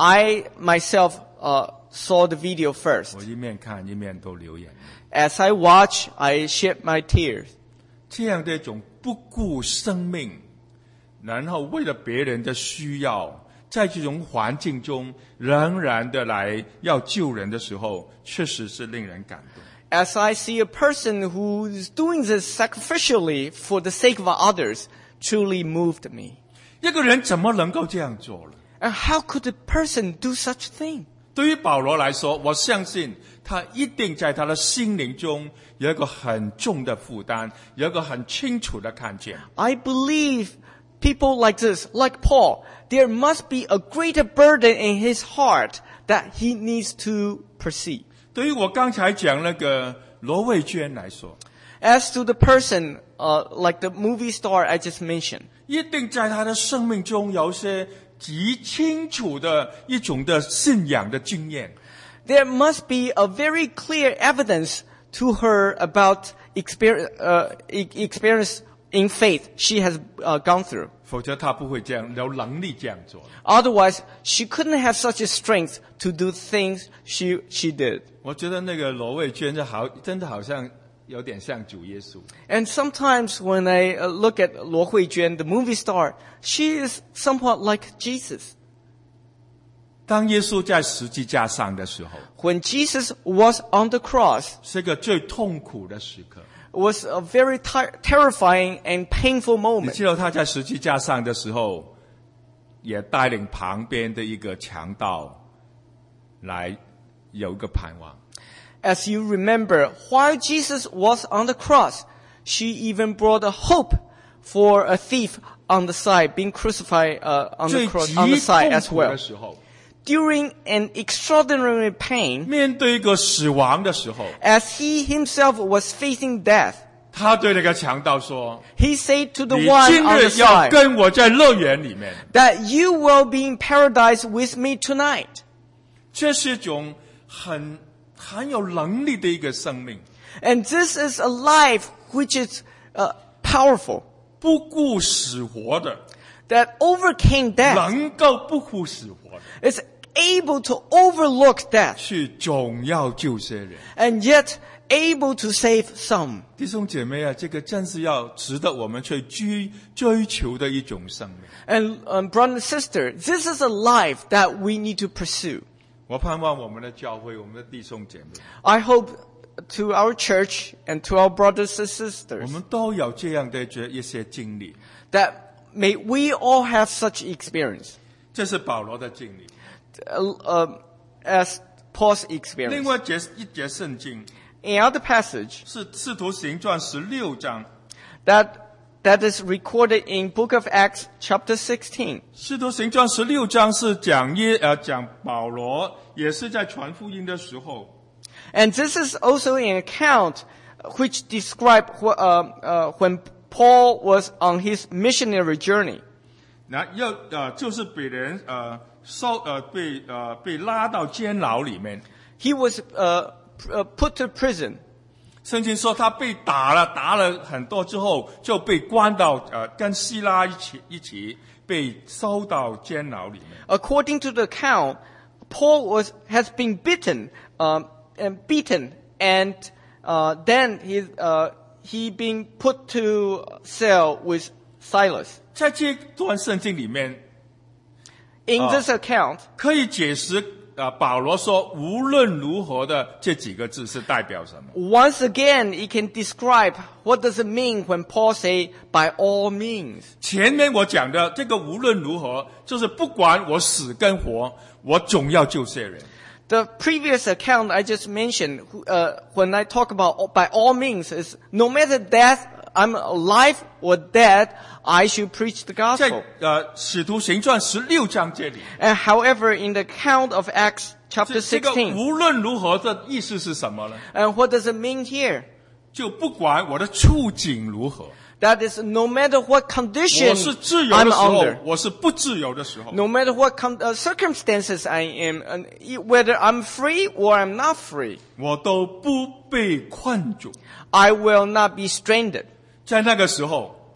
[SPEAKER 2] I myself uh, saw the video first.
[SPEAKER 1] 我一面看一面都流眼泪。
[SPEAKER 2] As I watched, I shed my tears.
[SPEAKER 1] 这样的一种不顾生命，然后为了别人的需要，在这种环境中仍然的来要救人的时候，确实是令人感动。
[SPEAKER 2] As I see a person who is doing this sacrificially for the sake of others, truly moved me.
[SPEAKER 1] 一个人怎么能够这样做呢？
[SPEAKER 2] And how could a person do such a thing?
[SPEAKER 1] 对于保罗来说，我相信他一定在他的心灵中有一个很重的负担，有一个很清楚的看见。
[SPEAKER 2] I believe people like this, like Paul, there must be a greater burden in his heart that he needs to perceive.
[SPEAKER 1] 对于我刚才讲那个罗慧娟来说，
[SPEAKER 2] As to the person, uh, like the movie star I just mentioned,
[SPEAKER 1] 一定在他的生命中有一些极清楚的一种的信仰的经验。
[SPEAKER 2] there must be a very clear evidence to her about experience, uh, e- experience in faith she has uh, gone through.
[SPEAKER 1] 否则他不会这样有能力这样做。
[SPEAKER 2] Otherwise, she couldn't have such a strength to do things she she did.
[SPEAKER 1] 我觉得那个罗慧娟就好，真的好像有点像主耶稣。
[SPEAKER 2] And sometimes when I uh, look at Luo Huijuan, the movie star, she is somewhat like Jesus.
[SPEAKER 1] 当耶稣在十字架上的时候，
[SPEAKER 2] When Jesus was on the cross,
[SPEAKER 1] 是个最痛苦的时刻。
[SPEAKER 2] it was a very ter- terrifying and painful
[SPEAKER 1] 你
[SPEAKER 2] moment.
[SPEAKER 1] 知道他在十字架上的时候，也带领旁边的一个强盗来有一个盼望。
[SPEAKER 2] As you remember, while Jesus was on the cross, she even brought a hope for a thief on the side, being crucified uh, on
[SPEAKER 1] 最
[SPEAKER 2] the cross
[SPEAKER 1] 极
[SPEAKER 2] on the
[SPEAKER 1] 痛
[SPEAKER 2] side as
[SPEAKER 1] 苦的
[SPEAKER 2] well.
[SPEAKER 1] 时候，
[SPEAKER 2] During an extraordinary pain,
[SPEAKER 1] 面对一个死亡的时候，
[SPEAKER 2] as he himself was facing death,
[SPEAKER 1] 他对那个强盗说
[SPEAKER 2] he said to：“ the
[SPEAKER 1] 你
[SPEAKER 2] one
[SPEAKER 1] 今
[SPEAKER 2] on the
[SPEAKER 1] 日要
[SPEAKER 2] side
[SPEAKER 1] 跟我在乐园里面。”
[SPEAKER 2] that you will be in paradise with me tonight.
[SPEAKER 1] 这是一种很很有能力的一个生命，
[SPEAKER 2] And this is a life which is uh, powerful,
[SPEAKER 1] 不顾死活的，
[SPEAKER 2] that overcame death,
[SPEAKER 1] 能够不顾死活的，
[SPEAKER 2] is able to overlook death,
[SPEAKER 1] 去总要救些人。
[SPEAKER 2] and yet able to save some.
[SPEAKER 1] 弟兄姐妹啊，这个真是要值得我们去追追求的一种生命。
[SPEAKER 2] And um, brother and sister, this is a life that we need to pursue.
[SPEAKER 1] 我盼望我们的教会，我们的弟兄姐妹，
[SPEAKER 2] I hope to our church and to our brothers and
[SPEAKER 1] 我
[SPEAKER 2] sisters
[SPEAKER 1] 们都有这样的这一些经历。
[SPEAKER 2] that may we all have such experience,
[SPEAKER 1] 这是保罗的经历。
[SPEAKER 2] uh, uh, as Paul's
[SPEAKER 1] 另
[SPEAKER 2] experience.
[SPEAKER 1] 外节一节圣经
[SPEAKER 2] In other passage,
[SPEAKER 1] 是《使徒行传》十六章，
[SPEAKER 2] that that is recorded in Book of Acts chapter sixteen.
[SPEAKER 1] 使徒行传十六章是讲耶呃讲保罗也是在传福音的时候，
[SPEAKER 2] And this is also an account which describe wh- uh, uh, when Paul was on his missionary journey.
[SPEAKER 1] 那要呃就是被人呃收呃被呃被拉到监牢里面。
[SPEAKER 2] He was uh, uh, put to prison.
[SPEAKER 1] 圣经说他被打了，打了很多之后，就被关到呃跟希拉一起一起被收到监牢里面。
[SPEAKER 2] According to the account, Paul was has been bitten, um, and beaten, and uh, then he uh, he being put to cell with Silas.
[SPEAKER 1] 在这段圣经里面，
[SPEAKER 2] In
[SPEAKER 1] Oh.
[SPEAKER 2] this account,
[SPEAKER 1] 可以解释呃保罗说无论如何的这几个字是代表什么？
[SPEAKER 2] once again, it can describe what does it mean when Paul say by all means.
[SPEAKER 1] 前面我讲的这个无论如何，就是不管我死跟活，我总要救些人。
[SPEAKER 2] The previous account I just mentioned, uh, when I talk about by all means, is no matter death, I'm alive or dead, I should preach the
[SPEAKER 1] 在
[SPEAKER 2] gospel.
[SPEAKER 1] 呃使徒行传十六章这里，
[SPEAKER 2] And however, in the account of Acts
[SPEAKER 1] 这
[SPEAKER 2] chapter
[SPEAKER 1] 这个
[SPEAKER 2] sixteen,
[SPEAKER 1] 无论如何的意思是什么呢？
[SPEAKER 2] and what does it mean here?
[SPEAKER 1] 就不管我的处境如何，
[SPEAKER 2] That is, no matter what
[SPEAKER 1] 我
[SPEAKER 2] condition
[SPEAKER 1] 是自由
[SPEAKER 2] I'm
[SPEAKER 1] 的时候
[SPEAKER 2] under,
[SPEAKER 1] 我是不自由的时候，
[SPEAKER 2] no matter what con- uh, circumstances I am, and e- whether I'm free or I'm not free,
[SPEAKER 1] 我都不被困住。
[SPEAKER 2] I will not be stranded.
[SPEAKER 1] 在那个时候，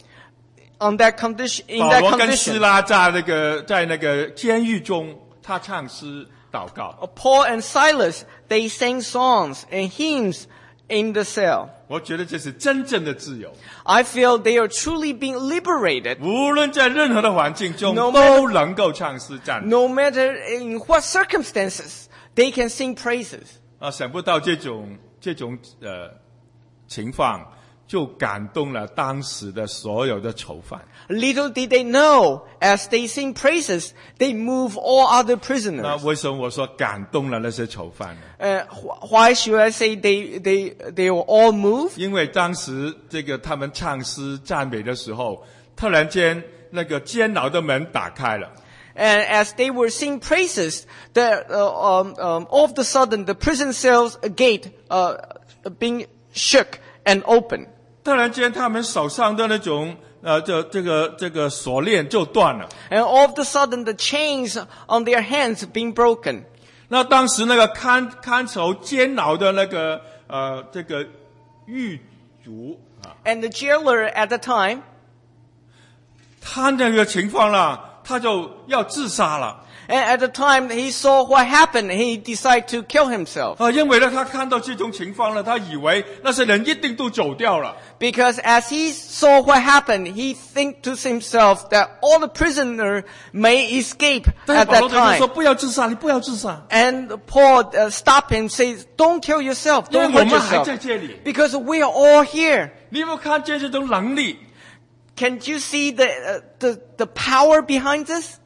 [SPEAKER 2] On that condition, in
[SPEAKER 1] 保
[SPEAKER 2] that
[SPEAKER 1] 罗跟希
[SPEAKER 2] condition,
[SPEAKER 1] 拉在那个在那个监狱中，他唱诗祷告。
[SPEAKER 2] uh, Paul and Silas, they sang songs and hymns in the cell.
[SPEAKER 1] 我觉得这是真正的自由，
[SPEAKER 2] I feel they are truly being liberated.
[SPEAKER 1] 无论在任何的环境中
[SPEAKER 2] No
[SPEAKER 1] 都能够唱诗赞美。
[SPEAKER 2] No matter in what circumstances, they can sing praises.
[SPEAKER 1] 啊，想不到这种这种呃情况，就感动了当时的所有的囚犯。
[SPEAKER 2] Little did they know, as they sing praises, they move all other
[SPEAKER 1] 那
[SPEAKER 2] prisoners.
[SPEAKER 1] 为什么我说感动了那些囚犯呢？
[SPEAKER 2] Uh, wh- why should I say they, they, they were all moved?
[SPEAKER 1] 因为当时这个他们唱诗赞美的时候，突然间那个监牢的门打开了。
[SPEAKER 2] And as they were singing praises, the, uh, um, um, all of a sudden the prison cell's gate uh, being shook and opened.
[SPEAKER 1] 突然间，他们手上的那种呃，这这个这个锁链就断了。
[SPEAKER 2] And all of a sudden the chains on their hands being broken.
[SPEAKER 1] 那当时那个看看守监牢的那个呃这个狱卒啊，
[SPEAKER 2] And the jailer at the time,
[SPEAKER 1] 他那个情况啦，他就要自杀了
[SPEAKER 2] and at the time he saw what happened, he decided to kill himself.
[SPEAKER 1] 啊，因为呢，他看到这种情况了，他以为那些人一定都走掉了。
[SPEAKER 2] Because as he saw what happened, he think to himself that all the prisoner may escape
[SPEAKER 1] 但是
[SPEAKER 2] at
[SPEAKER 1] 保
[SPEAKER 2] that
[SPEAKER 1] 罗对他说：“
[SPEAKER 2] time.
[SPEAKER 1] 不要自杀，你不要自杀，
[SPEAKER 2] And Paul uh, stopped him, says, "Don't kill yourself,
[SPEAKER 1] 因为
[SPEAKER 2] don't
[SPEAKER 1] 我
[SPEAKER 2] hurt
[SPEAKER 1] 们还
[SPEAKER 2] yourself,
[SPEAKER 1] 在这里。
[SPEAKER 2] because we are all here."
[SPEAKER 1] 你有没有看见这种能力？
[SPEAKER 2] Can't you see the uh, the the power behind this?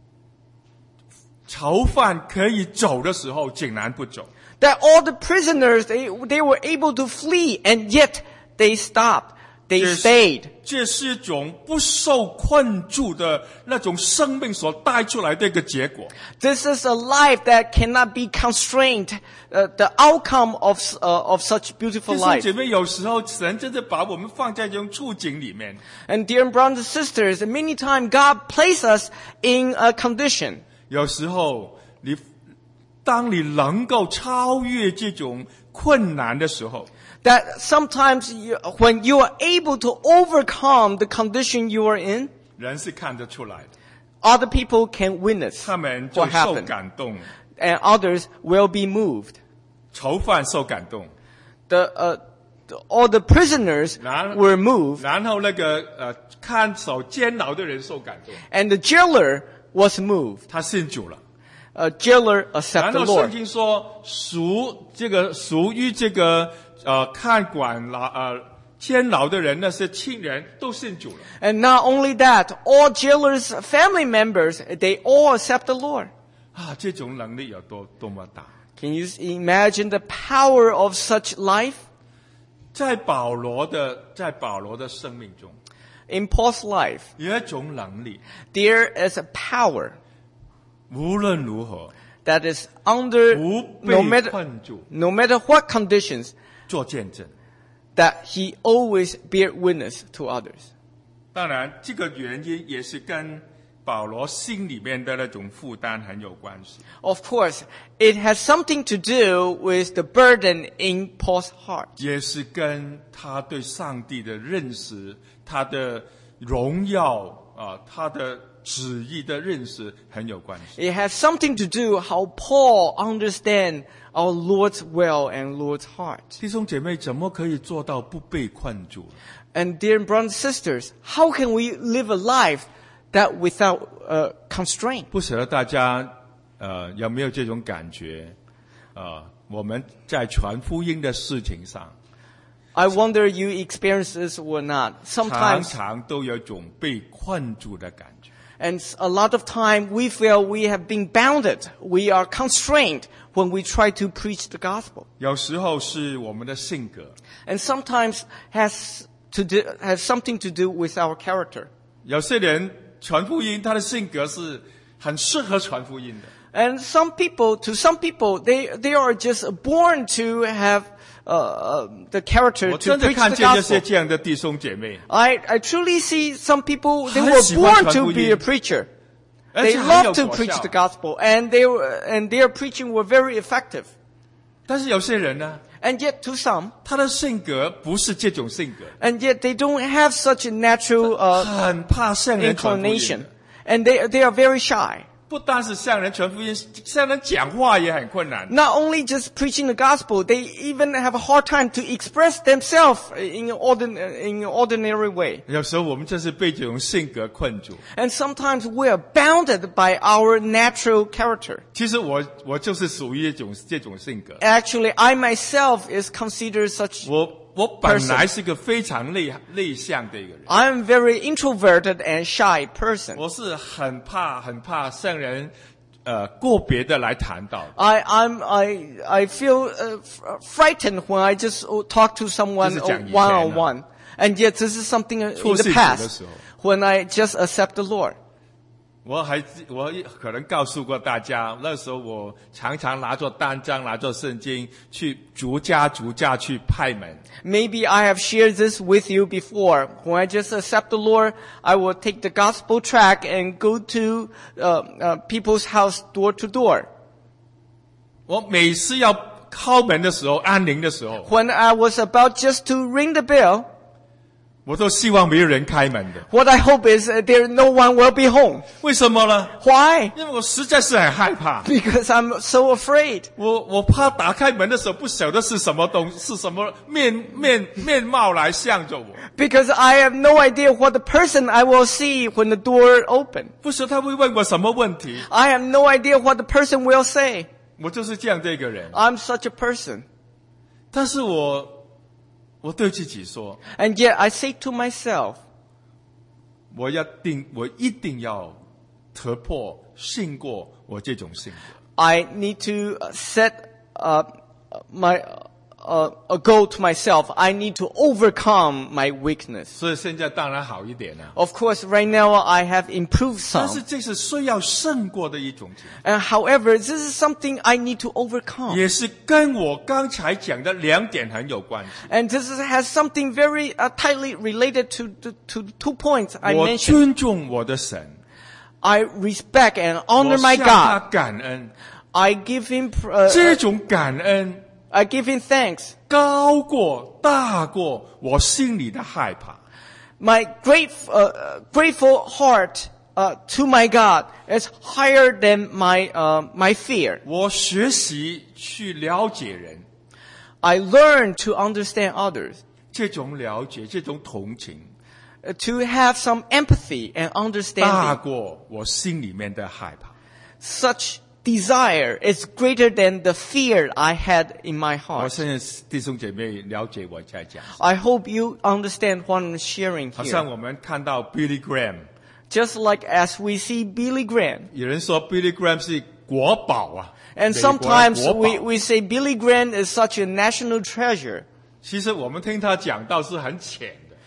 [SPEAKER 1] 囚犯可以走的时候，竟然不走。
[SPEAKER 2] That all the prisoners they they were able to flee, and yet they stopped, they
[SPEAKER 1] 这
[SPEAKER 2] stayed.
[SPEAKER 1] 是这是一种不受困住的那种生命所带出来的一个结果。
[SPEAKER 2] This is a life that cannot be constrained. Uh, the outcome of uh, of such
[SPEAKER 1] 弟
[SPEAKER 2] beautiful
[SPEAKER 1] 兄
[SPEAKER 2] life.
[SPEAKER 1] 姐妹，有时候神真的把我们放在这种处境里面，
[SPEAKER 2] And dear brothers and sisters, many times God places us in a condition.
[SPEAKER 1] 有时候你当你能够超越这种困难的时候，
[SPEAKER 2] That sometimes you, when you are able to overcome the condition you are in,
[SPEAKER 1] 人是看得出来的，
[SPEAKER 2] other people can witness
[SPEAKER 1] 他们就
[SPEAKER 2] what
[SPEAKER 1] 受
[SPEAKER 2] happened,
[SPEAKER 1] 感动，
[SPEAKER 2] and others will be moved.
[SPEAKER 1] 囚犯受感动，
[SPEAKER 2] The, uh, the, all the prisoners
[SPEAKER 1] 然
[SPEAKER 2] were moved,
[SPEAKER 1] 然后那个呃看守监牢的人受感动，
[SPEAKER 2] and the jailer was moved.
[SPEAKER 1] 他信主了。
[SPEAKER 2] A jailer accepted
[SPEAKER 1] 然
[SPEAKER 2] the
[SPEAKER 1] 后圣
[SPEAKER 2] Lord.
[SPEAKER 1] 经说，属这个属于这个呃看管牢呃监牢的人，那些亲人都信主了。
[SPEAKER 2] And not only that, all jailers' family members, they all accept the Lord.
[SPEAKER 1] 啊，这种能力有多多么大！
[SPEAKER 2] Can you imagine the power of such life?
[SPEAKER 1] 在保罗的在保罗的生命中，
[SPEAKER 2] In Paul's life,
[SPEAKER 1] 有一种能力，
[SPEAKER 2] there is a power
[SPEAKER 1] 无论如何
[SPEAKER 2] that is under
[SPEAKER 1] 不
[SPEAKER 2] no
[SPEAKER 1] 被
[SPEAKER 2] matter
[SPEAKER 1] 困住，
[SPEAKER 2] no matter what conditions
[SPEAKER 1] 做见证。
[SPEAKER 2] that he always bear witness to others.
[SPEAKER 1] 当然，这个原因也是跟保罗心里面的那种负担很有关系。
[SPEAKER 2] Of course, it has something to do with the burden in Paul's heart.
[SPEAKER 1] 也是跟他对上帝的认识，他的荣耀啊，他的旨意的认识很有关系。
[SPEAKER 2] It has something to do how Paul understands our Lord's will and Lord's heart.
[SPEAKER 1] 弟兄姐妹，怎么可以做到不被困住？
[SPEAKER 2] And dear brothers and sisters, how can we live a life that without uh, constraint?
[SPEAKER 1] 不晓得大家呃有没有这种感觉？呃，我们在传福音的事情上，
[SPEAKER 2] I wonder you experience this or not.
[SPEAKER 1] 常
[SPEAKER 2] Sometimes,
[SPEAKER 1] 常都有一种被困住的感觉。
[SPEAKER 2] and a lot of time, we feel we have been bounded. We are constrained when we try to preach the gospel.
[SPEAKER 1] 有时候是我们的性格，
[SPEAKER 2] And sometimes has to do, has something to do with our character.
[SPEAKER 1] 有些人传福音，他的性格是很适合传福音的。
[SPEAKER 2] And some people, to some people, they, they are just born to have uh, uh, the character
[SPEAKER 1] 我
[SPEAKER 2] to
[SPEAKER 1] 真的
[SPEAKER 2] preach
[SPEAKER 1] 看
[SPEAKER 2] the
[SPEAKER 1] 见这些
[SPEAKER 2] gospel.
[SPEAKER 1] 这样的弟兄姐妹，
[SPEAKER 2] I, I truly see some people, they
[SPEAKER 1] 很
[SPEAKER 2] were
[SPEAKER 1] 喜欢
[SPEAKER 2] born
[SPEAKER 1] 传
[SPEAKER 2] to
[SPEAKER 1] 福
[SPEAKER 2] be
[SPEAKER 1] 音。
[SPEAKER 2] a preacher.
[SPEAKER 1] 而
[SPEAKER 2] They
[SPEAKER 1] 且很有
[SPEAKER 2] love to
[SPEAKER 1] 果
[SPEAKER 2] preach
[SPEAKER 1] 效
[SPEAKER 2] the。gospel, and they were, and their preaching were very effective.
[SPEAKER 1] 但是有些人呢，
[SPEAKER 2] And yet to some,
[SPEAKER 1] 他的性格不是这种性格，
[SPEAKER 2] and yet they don't have such a natural uh,
[SPEAKER 1] 很怕向人传福音
[SPEAKER 2] inclination.
[SPEAKER 1] 的。
[SPEAKER 2] And they, they are very shy.
[SPEAKER 1] 不单是向人传福音，向人讲话也很困难。
[SPEAKER 2] Not only just preaching the gospel, they even have a hard time to express themselves in an ordin- in an ordinary way.
[SPEAKER 1] 有时候我们真是被这种性格困住。
[SPEAKER 2] And sometimes we are bounded by our natural character.
[SPEAKER 1] 其实我我就是属于一种这种性格。
[SPEAKER 2] Actually, I myself is considered such.
[SPEAKER 1] 我我本来是个非常内内向的一个人，
[SPEAKER 2] I am very introverted and shy person.
[SPEAKER 1] 我是很怕很怕向人呃个别的来谈到。
[SPEAKER 2] I I'm I I feel uh, f- frightened when I just uh, talk to someone
[SPEAKER 1] 这是讲以前啊。
[SPEAKER 2] one on one. And yet this is something uh, in
[SPEAKER 1] 初
[SPEAKER 2] the
[SPEAKER 1] 信主的
[SPEAKER 2] past
[SPEAKER 1] 时候。
[SPEAKER 2] when I just accept the Lord.
[SPEAKER 1] 我还我可能告诉过大家，那时候我常常拿着单张，拿着圣经去逐家逐家去拍门。
[SPEAKER 2] Maybe I have shared this with you before. When I just accept the Lord, I will take the gospel tract and go to uh, uh, people's house door to door.
[SPEAKER 1] 我每次要敲门的时候，按铃的时候，
[SPEAKER 2] When I was about just to ring the bell,
[SPEAKER 1] 我都希望没有人开门的。
[SPEAKER 2] what I hope is uh, there no one will be home.
[SPEAKER 1] 为什么呢？
[SPEAKER 2] Why?
[SPEAKER 1] 因为我实在是很害怕。
[SPEAKER 2] Because I'm so afraid.
[SPEAKER 1] 我我怕打开门的时候不晓得是什么东是什么面面面貌来向着我，
[SPEAKER 2] Because I have no idea what the person I will see when the door open.
[SPEAKER 1] 不知他会问我什么问题。
[SPEAKER 2] I have no idea what the person will say.
[SPEAKER 1] 我就是这样的一个人。
[SPEAKER 2] I'm such a person.
[SPEAKER 1] 但是我我对自己说，
[SPEAKER 2] And yet I say to myself,
[SPEAKER 1] 我要定我一定要突破胜过我这种性格。
[SPEAKER 2] I need to uh, set uh, my uh, a goal to myself. I need to overcome my weakness.
[SPEAKER 1] 所以现在当然好一点了，
[SPEAKER 2] Of course, right now I have improved
[SPEAKER 1] 但是
[SPEAKER 2] some.
[SPEAKER 1] 这是需要胜过的一种情况，
[SPEAKER 2] And however, this is something I need to overcome.
[SPEAKER 1] 也是跟我刚才讲的两点很有关系。
[SPEAKER 2] And this is, has something very uh, tightly related to, to, to the two points I
[SPEAKER 1] 我
[SPEAKER 2] mentioned.
[SPEAKER 1] 尊重我的神，
[SPEAKER 2] I respect and
[SPEAKER 1] 我
[SPEAKER 2] honor my
[SPEAKER 1] 向他
[SPEAKER 2] God.
[SPEAKER 1] 感恩，
[SPEAKER 2] I give him, uh,
[SPEAKER 1] 这种感恩
[SPEAKER 2] I give him thanks.
[SPEAKER 1] 高过大过我心里的害怕。
[SPEAKER 2] My great, uh, uh, grateful heart uh, to my God is higher than my uh, my fear.
[SPEAKER 1] 我学习去了解人，
[SPEAKER 2] I learn to understand others,
[SPEAKER 1] 这种了解，这种同情，
[SPEAKER 2] uh, to have some empathy and
[SPEAKER 1] 大
[SPEAKER 2] understanding.
[SPEAKER 1] 过我心里面的害怕。
[SPEAKER 2] Such desire is greater than the fear I had in my
[SPEAKER 1] 我
[SPEAKER 2] heart.
[SPEAKER 1] 相信弟兄姐妹了解我在讲，
[SPEAKER 2] I hope you understand what I'm sharing
[SPEAKER 1] 好像
[SPEAKER 2] here.
[SPEAKER 1] 我们看到 Billy Graham，
[SPEAKER 2] Just like as we see Billy Graham.
[SPEAKER 1] 有人说 Billy Graham 是国宝啊，
[SPEAKER 2] And
[SPEAKER 1] 美国的
[SPEAKER 2] sometimes
[SPEAKER 1] 国宝
[SPEAKER 2] we, we say Billy Graham is such a national treasure.
[SPEAKER 1] 其实我们听他讲道是很浅的，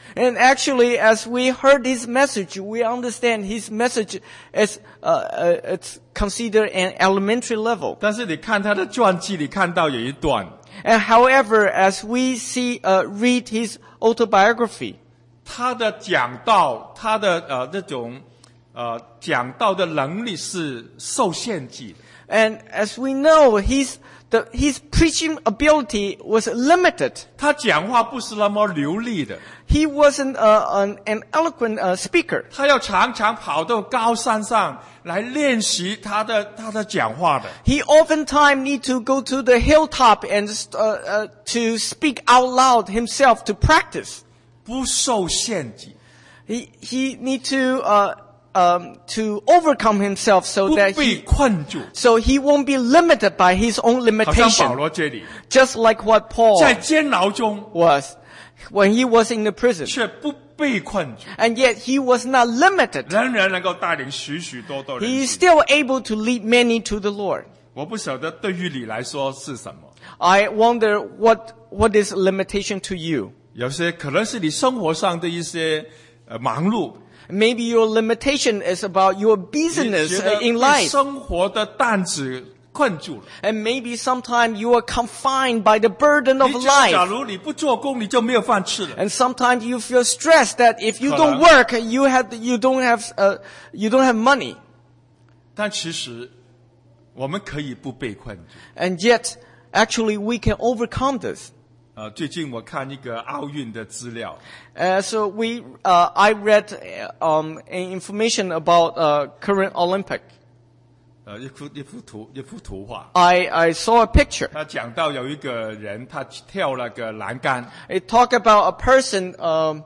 [SPEAKER 2] And actually, as we heard his message, we understand his message is uh, uh, it's considered an elementary level.
[SPEAKER 1] 但是你看他的传记，你看到有一段，
[SPEAKER 2] And however, as we see, uh, read his autobiography,
[SPEAKER 1] 他的讲道，他的呃这种呃讲道的能力是受限制的。
[SPEAKER 2] and as we know, his the his preaching ability was limited.
[SPEAKER 1] 他讲话不是那么流利的，
[SPEAKER 2] He wasn't uh, an, an eloquent uh, speaker.
[SPEAKER 1] 他要常常跑到高山上来练习他的他的讲话的。
[SPEAKER 2] He oftentimes need to go to the hilltop and uh, uh, to speak out loud himself to practice.
[SPEAKER 1] 不受限制，
[SPEAKER 2] He he need to uh, um, to overcome himself so
[SPEAKER 1] 不
[SPEAKER 2] that
[SPEAKER 1] 被
[SPEAKER 2] he
[SPEAKER 1] 困住。
[SPEAKER 2] so he won't be limited by his own
[SPEAKER 1] 好像保
[SPEAKER 2] limitation.
[SPEAKER 1] 罗这里
[SPEAKER 2] Just like what Paul
[SPEAKER 1] 在监牢中，
[SPEAKER 2] was when he was in the prison.
[SPEAKER 1] 却不被困住，
[SPEAKER 2] And yet he was not limited.
[SPEAKER 1] 仍然能够带领许许多多人
[SPEAKER 2] He is
[SPEAKER 1] 信。
[SPEAKER 2] still able to lead many to the Lord.
[SPEAKER 1] 我不晓得对于你来说是什么，
[SPEAKER 2] I wonder what what is limitation to you.
[SPEAKER 1] 有些可能是你生活上的一些呃忙碌，
[SPEAKER 2] Maybe your limitation is about your
[SPEAKER 1] 你
[SPEAKER 2] business
[SPEAKER 1] 觉得
[SPEAKER 2] uh, in
[SPEAKER 1] 被
[SPEAKER 2] life.
[SPEAKER 1] 生活的担子困住了。
[SPEAKER 2] And maybe sometimes you are confined by the burden of
[SPEAKER 1] 你觉得假
[SPEAKER 2] life.
[SPEAKER 1] 如你不做工，你就没有饭吃了。
[SPEAKER 2] And sometimes you feel stressed that if you
[SPEAKER 1] 可
[SPEAKER 2] don't
[SPEAKER 1] 能。
[SPEAKER 2] work, you have you don't have uh, you don't have money.
[SPEAKER 1] 但其实我们可以不被困住。
[SPEAKER 2] And yet, actually, we can overcome this.
[SPEAKER 1] 呃，最近我看一个奥运的资料，
[SPEAKER 2] Uh, so we, uh, I read uh, um, information about uh, current Olympic.
[SPEAKER 1] 呃，一幅一幅图一幅图画，
[SPEAKER 2] I I saw a picture.
[SPEAKER 1] 他讲到有一个人他跳那个栏杆，
[SPEAKER 2] It talked about a person, um,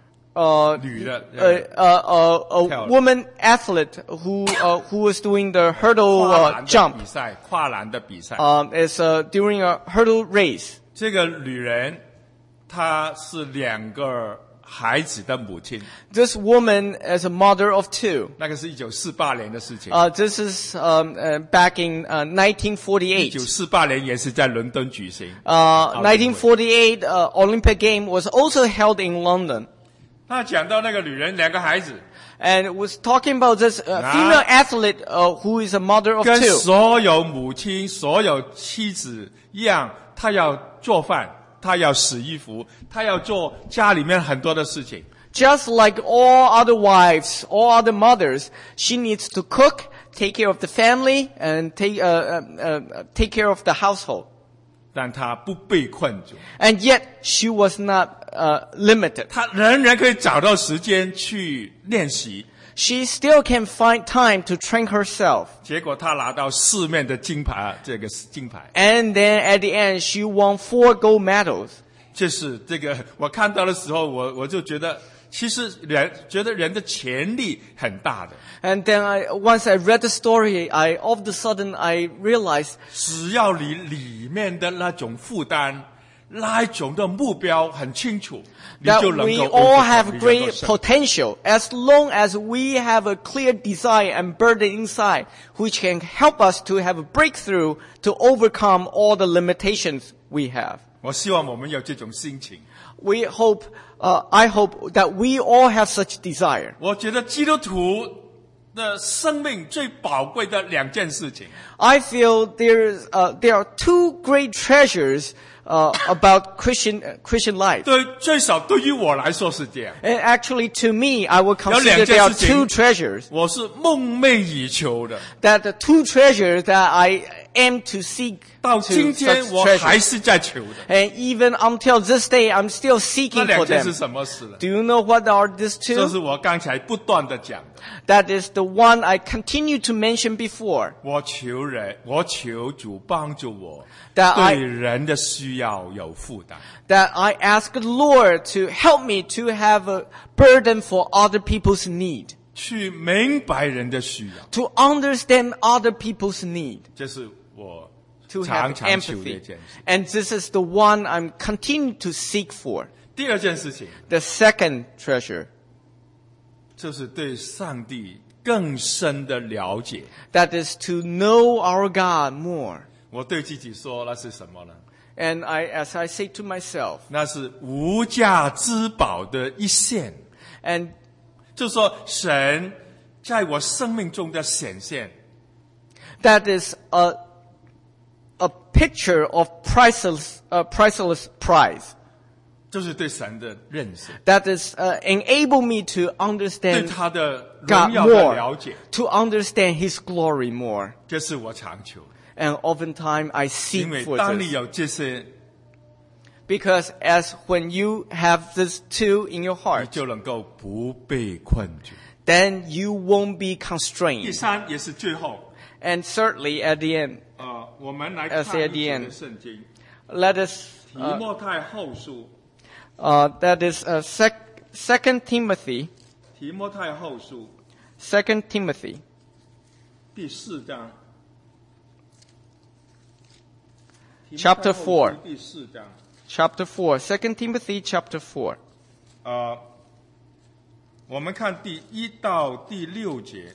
[SPEAKER 2] uh,
[SPEAKER 1] 女的，
[SPEAKER 2] uh, uh, uh, a
[SPEAKER 1] 跳。
[SPEAKER 2] woman athlete who uh, who was doing the hurdle
[SPEAKER 1] 跨
[SPEAKER 2] uh,
[SPEAKER 1] 栏的
[SPEAKER 2] jump.
[SPEAKER 1] 比赛，跨栏的比赛。
[SPEAKER 2] Um, is uh, during a hurdle race.
[SPEAKER 1] 这个女人，她是两个孩子的母亲，
[SPEAKER 2] This woman is a mother of two.
[SPEAKER 1] 那个是一九四八年的事情。
[SPEAKER 2] Uh, this is um, uh, back in uh, nineteen
[SPEAKER 1] 一
[SPEAKER 2] forty-eight.
[SPEAKER 1] 九四八年也是在伦敦举行。
[SPEAKER 2] Uh,
[SPEAKER 1] 奥运会。
[SPEAKER 2] nineteen forty-eight uh, Olympic game was also held in London.
[SPEAKER 1] 他讲到那个女人两个孩子，
[SPEAKER 2] And it was talking about this uh,
[SPEAKER 1] Nah.
[SPEAKER 2] female athlete uh, who is a mother of
[SPEAKER 1] 跟
[SPEAKER 2] two.
[SPEAKER 1] 所有母亲、所有妻子一样，她要做饭，她要洗衣服，她要做家里面很多的事情。
[SPEAKER 2] Just like all other wives, all other mothers, she needs to cook, take care of the family, and take, uh, uh, uh, take care of the household.
[SPEAKER 1] 但她不被困住，
[SPEAKER 2] And yet, she was not uh, limited.
[SPEAKER 1] 她仍然可以找到时间去练习。
[SPEAKER 2] She still can find time to train herself.
[SPEAKER 1] 结果她拿到四面的金牌，这个是金牌。
[SPEAKER 2] And then at the end, she won four gold medals.
[SPEAKER 1] 就是这个，我看到的时候，我我就觉得，其实人觉得人的潜力很大的，
[SPEAKER 2] And then I, once I read the story, I, all of a sudden I realized
[SPEAKER 1] 只要你里面的那种负担、那一种的目标很清楚，你
[SPEAKER 2] that
[SPEAKER 1] 就能
[SPEAKER 2] we
[SPEAKER 1] 够
[SPEAKER 2] all
[SPEAKER 1] overcome，
[SPEAKER 2] have
[SPEAKER 1] 你能够
[SPEAKER 2] great
[SPEAKER 1] 胜
[SPEAKER 2] potential as long as we have a clear desire and burden inside which can help us to have a breakthrough to overcome all the limitations we have.
[SPEAKER 1] 我希望我们有这种心情。
[SPEAKER 2] We hope, uh, I hope that we all have such desire.
[SPEAKER 1] 我觉得基督徒的生命最宝贵的两件事情，
[SPEAKER 2] I feel there's, uh, there are two great treasures uh, about Christian uh, Christian life.
[SPEAKER 1] 对最少对于我来说是这样。
[SPEAKER 2] And actually, to me, I would
[SPEAKER 1] 有两
[SPEAKER 2] consider
[SPEAKER 1] 件
[SPEAKER 2] there are
[SPEAKER 1] 事情
[SPEAKER 2] two treasures.
[SPEAKER 1] 我是梦寐以求的，
[SPEAKER 2] That the two treasures that I aim to seek
[SPEAKER 1] 到
[SPEAKER 2] to
[SPEAKER 1] 今天
[SPEAKER 2] such
[SPEAKER 1] 我还
[SPEAKER 2] treasures.
[SPEAKER 1] 是在求的。
[SPEAKER 2] And even until this day, I'm still
[SPEAKER 1] 那
[SPEAKER 2] seeking
[SPEAKER 1] 两
[SPEAKER 2] for
[SPEAKER 1] 件是
[SPEAKER 2] them.
[SPEAKER 1] 什么事呢？
[SPEAKER 2] Do you know what are these
[SPEAKER 1] 这
[SPEAKER 2] two?
[SPEAKER 1] 是我刚才不断的讲的。
[SPEAKER 2] That is the one I continue to mention before.
[SPEAKER 1] 我求人，我求主帮助我，
[SPEAKER 2] That I-
[SPEAKER 1] 对人的需要有负担。
[SPEAKER 2] That I ask the Lord to help me to have a burden for other people's need.
[SPEAKER 1] 去明白人的需要，
[SPEAKER 2] To understand other people's need.
[SPEAKER 1] 这是我
[SPEAKER 2] To
[SPEAKER 1] 常
[SPEAKER 2] have
[SPEAKER 1] 常求的一
[SPEAKER 2] empathy.
[SPEAKER 1] 件事。
[SPEAKER 2] And this is the one I'm continuing to seek for.
[SPEAKER 1] 第二件事情
[SPEAKER 2] The second treasure.
[SPEAKER 1] 就是对上帝更深的了解。
[SPEAKER 2] That is to know our God more.
[SPEAKER 1] 我对自己说，那是什么呢？
[SPEAKER 2] And I, as I say to myself,
[SPEAKER 1] 那是无价之宝的一线。
[SPEAKER 2] and
[SPEAKER 1] 就是说，神在我生命中的显现，
[SPEAKER 2] that is a a picture of priceless, uh, priceless prize.
[SPEAKER 1] 就是对神的认识，
[SPEAKER 2] That is uh, enable me to
[SPEAKER 1] 对
[SPEAKER 2] understand
[SPEAKER 1] 他的
[SPEAKER 2] God
[SPEAKER 1] 荣耀的了
[SPEAKER 2] more,
[SPEAKER 1] 解，
[SPEAKER 2] to understand His glory more.
[SPEAKER 1] 这是我常求的。
[SPEAKER 2] And oftentimes I
[SPEAKER 1] 因
[SPEAKER 2] seek
[SPEAKER 1] 为
[SPEAKER 2] for
[SPEAKER 1] 当你
[SPEAKER 2] this.
[SPEAKER 1] 有这些，
[SPEAKER 2] Because as when you have this two in your
[SPEAKER 1] 你
[SPEAKER 2] heart,
[SPEAKER 1] 就能够不被困住。
[SPEAKER 2] then you won't be
[SPEAKER 1] 第
[SPEAKER 2] constrained.
[SPEAKER 1] 三也是最后，
[SPEAKER 2] And certainly at the end,
[SPEAKER 1] 呃，我们来
[SPEAKER 2] As
[SPEAKER 1] 看
[SPEAKER 2] at
[SPEAKER 1] 一
[SPEAKER 2] the
[SPEAKER 1] 节
[SPEAKER 2] end.
[SPEAKER 1] 的圣经，
[SPEAKER 2] let us,
[SPEAKER 1] 提
[SPEAKER 2] uh,
[SPEAKER 1] 摩太后书，
[SPEAKER 2] uh, that is uh, sec- Second Timothy,
[SPEAKER 1] 提摩太后书
[SPEAKER 2] Second Timothy,
[SPEAKER 1] 第四章。
[SPEAKER 2] Chapter
[SPEAKER 1] 提摩太后书
[SPEAKER 2] four.
[SPEAKER 1] 第四章，
[SPEAKER 2] chapter four, Second Timothy chapter four.
[SPEAKER 1] 呃，我们看第一到第六节。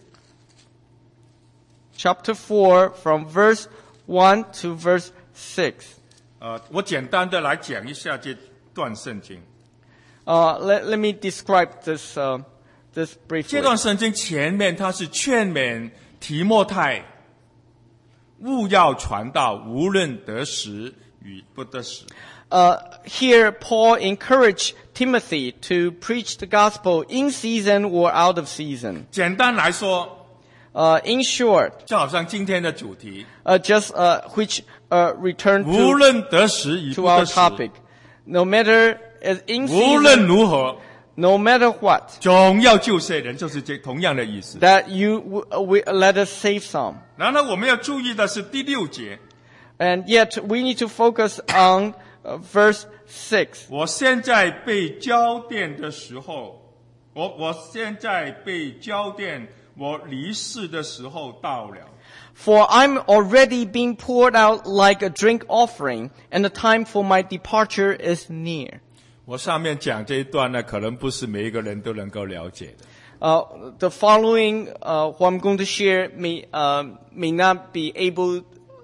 [SPEAKER 2] Chapter four from verse one to verse six.
[SPEAKER 1] 呃，我简单的来讲一下这段圣经。
[SPEAKER 2] Uh, let, let me describe this, uh, this
[SPEAKER 1] 这
[SPEAKER 2] briefly.
[SPEAKER 1] 段圣经前面他是劝勉提摩太，务要传道，无论得时与不得时。
[SPEAKER 2] Uh, here Paul encouraged Timothy to preach the gospel in season or out of season.
[SPEAKER 1] 简单来说，
[SPEAKER 2] Uh, in short,
[SPEAKER 1] 就好像今天的主题，
[SPEAKER 2] uh, just, uh, which, uh, return
[SPEAKER 1] 无
[SPEAKER 2] to,
[SPEAKER 1] 论得时与
[SPEAKER 2] to
[SPEAKER 1] 不
[SPEAKER 2] our
[SPEAKER 1] 得时，
[SPEAKER 2] topic. No matter, uh, in
[SPEAKER 1] 无论
[SPEAKER 2] season,
[SPEAKER 1] 如何，
[SPEAKER 2] no matter what,
[SPEAKER 1] 总要救些人，就是这同样的意思。
[SPEAKER 2] that you, w- uh, we, let us save some.
[SPEAKER 1] 然后我们要注意的是第六节，
[SPEAKER 2] And yet we need to focus on uh, verse six.
[SPEAKER 1] 我现在被交电的时候，我我现在被交电，我离世的时候到了。
[SPEAKER 2] For I'm already being poured out like a drink offering, and the time for my departure is near.
[SPEAKER 1] 我上面讲这一段呢，可能不是每一个人都能够了解的。
[SPEAKER 2] Uh, the following, uh, what I'm going to share may, uh, may not be able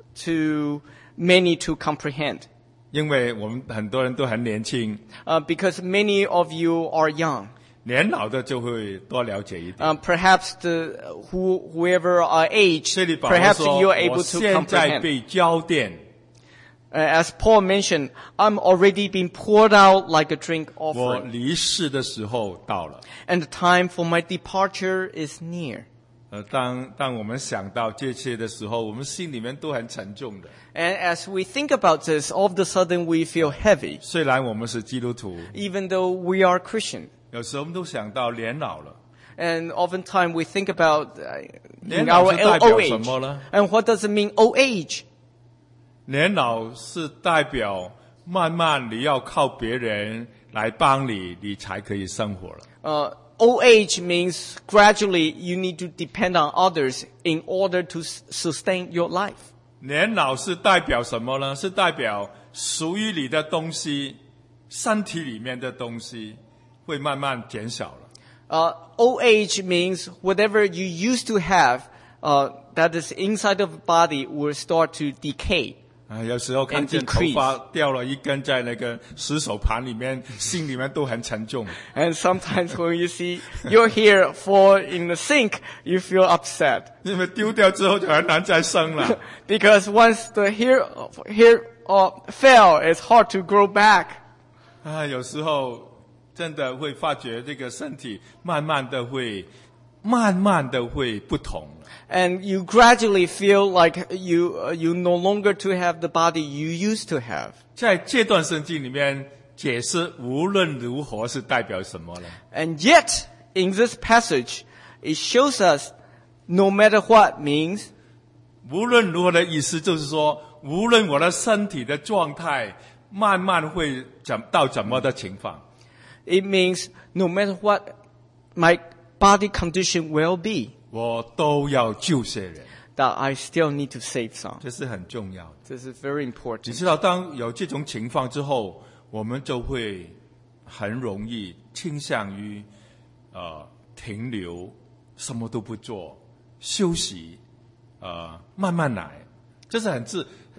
[SPEAKER 2] to many to comprehend.
[SPEAKER 1] 因为我们很多人都很年轻，
[SPEAKER 2] Uh, because many of you are young.
[SPEAKER 1] 年老的就会多了解一点。
[SPEAKER 2] Um, perhaps the, who, whoever are age,
[SPEAKER 1] 这里保罗
[SPEAKER 2] perhaps
[SPEAKER 1] 说，
[SPEAKER 2] you are
[SPEAKER 1] 我
[SPEAKER 2] able to
[SPEAKER 1] 现在
[SPEAKER 2] comprehend.
[SPEAKER 1] 被交电，
[SPEAKER 2] Uh, as Paul mentioned, I'm already being poured out like a drink
[SPEAKER 1] 我
[SPEAKER 2] offering,
[SPEAKER 1] 离世的时候到了。
[SPEAKER 2] and the time for my departure is near.
[SPEAKER 1] 呃，当当我们想到这些的时候，我们心里面都很沉重的。
[SPEAKER 2] And as we think about this, all of a sudden we feel heavy,
[SPEAKER 1] 虽然我们是基督徒，
[SPEAKER 2] even though we are Christian.
[SPEAKER 1] 有时候我们都想到年老了。
[SPEAKER 2] And oftentimes we think about uh, in
[SPEAKER 1] 年老
[SPEAKER 2] our
[SPEAKER 1] 是代表
[SPEAKER 2] old
[SPEAKER 1] 什
[SPEAKER 2] age.
[SPEAKER 1] 么呢？
[SPEAKER 2] And what does it mean, old age?
[SPEAKER 1] 年老是代表慢慢你要靠别人来帮你，你才可以生活了。
[SPEAKER 2] Uh, old age means gradually you need to depend on others in order to s- sustain your life.
[SPEAKER 1] 年老是代表什么呢？是代表属于你的东西，身体里面的东西会慢慢减少了。
[SPEAKER 2] Uh, old age means whatever you used to have uh, that is inside of the body will start to decay.
[SPEAKER 1] 啊，有时候看见
[SPEAKER 2] And
[SPEAKER 1] 头
[SPEAKER 2] decrease.
[SPEAKER 1] 发掉了一根在那个洗手盘里面，心里面都很沉重。
[SPEAKER 2] And sometimes when you see your hair fall in the sink, you feel upset.
[SPEAKER 1] 因为丢掉之后就很难再生了。
[SPEAKER 2] Because once the hair, hair uh, fell, it's hard to grow back.
[SPEAKER 1] 啊，有时候真的会发觉这个身体慢慢的会，慢慢的会不同。
[SPEAKER 2] And you gradually feel like you, uh, you no longer to have the body you used to have.
[SPEAKER 1] 在这段圣经里面解释无论如何是代表什么呢？
[SPEAKER 2] And yet, in this passage, it shows us no matter what means,
[SPEAKER 1] 无论如何的意思就是说，无论我的身体的状态慢慢会怎到怎么的情况，
[SPEAKER 2] it means no matter what my body condition will be,
[SPEAKER 1] 我都要救些人，
[SPEAKER 2] that I still need to save some.
[SPEAKER 1] 这是很重要的。
[SPEAKER 2] This is very
[SPEAKER 1] 你
[SPEAKER 2] important.
[SPEAKER 1] 知道，当有这种情况之后，我们就会很容易倾向于呃停留，什么都不做，休息，呃慢慢来，这是很自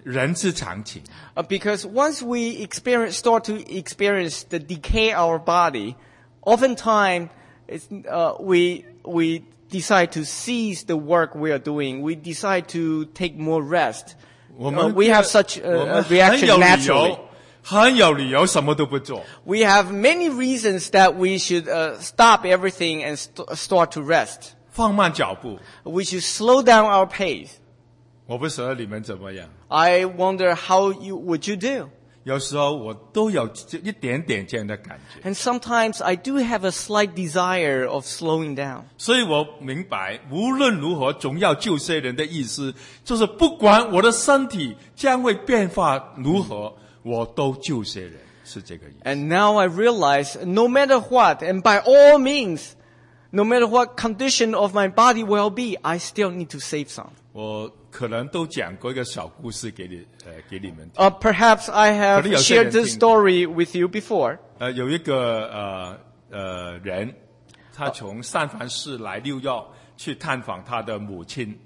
[SPEAKER 1] 人之常情。
[SPEAKER 2] Uh, because once we experience, start to experience the decay of our body, oftentimes it's, uh, we we decide to cease the work we are doing. We decide to take more rest.
[SPEAKER 1] 我
[SPEAKER 2] Uh,
[SPEAKER 1] 们
[SPEAKER 2] we have such
[SPEAKER 1] 我
[SPEAKER 2] a,
[SPEAKER 1] 们
[SPEAKER 2] a
[SPEAKER 1] 很
[SPEAKER 2] reaction
[SPEAKER 1] 有理
[SPEAKER 2] naturally.
[SPEAKER 1] 由，很有理由什么都不做。
[SPEAKER 2] We have many reasons that we should uh, stop everything and st- start to rest.
[SPEAKER 1] 放慢脚步。
[SPEAKER 2] We should slow down our pace.
[SPEAKER 1] 我不晓得你们怎么样，
[SPEAKER 2] I wonder how you would you do.
[SPEAKER 1] 有时候我都有一点点这样的感觉。
[SPEAKER 2] And sometimes I do have a slight desire of slowing down.
[SPEAKER 1] 所以我明白，无论如何，总要救些人的意思，就是不管我的身体将会变化如何，我都救些人，是这个意思。
[SPEAKER 2] And now I realize no matter what, and by all means, no matter what condition of my body will be, I still need to save some.
[SPEAKER 1] 我可能都讲过一个小故事给你，呃，给你们听。
[SPEAKER 2] Uh, perhaps I have
[SPEAKER 1] 可能有些人
[SPEAKER 2] shared this
[SPEAKER 1] 听过。
[SPEAKER 2] story with you before.
[SPEAKER 1] 呃，有一个呃呃人，他从三藩市来纽约去探访他的母亲。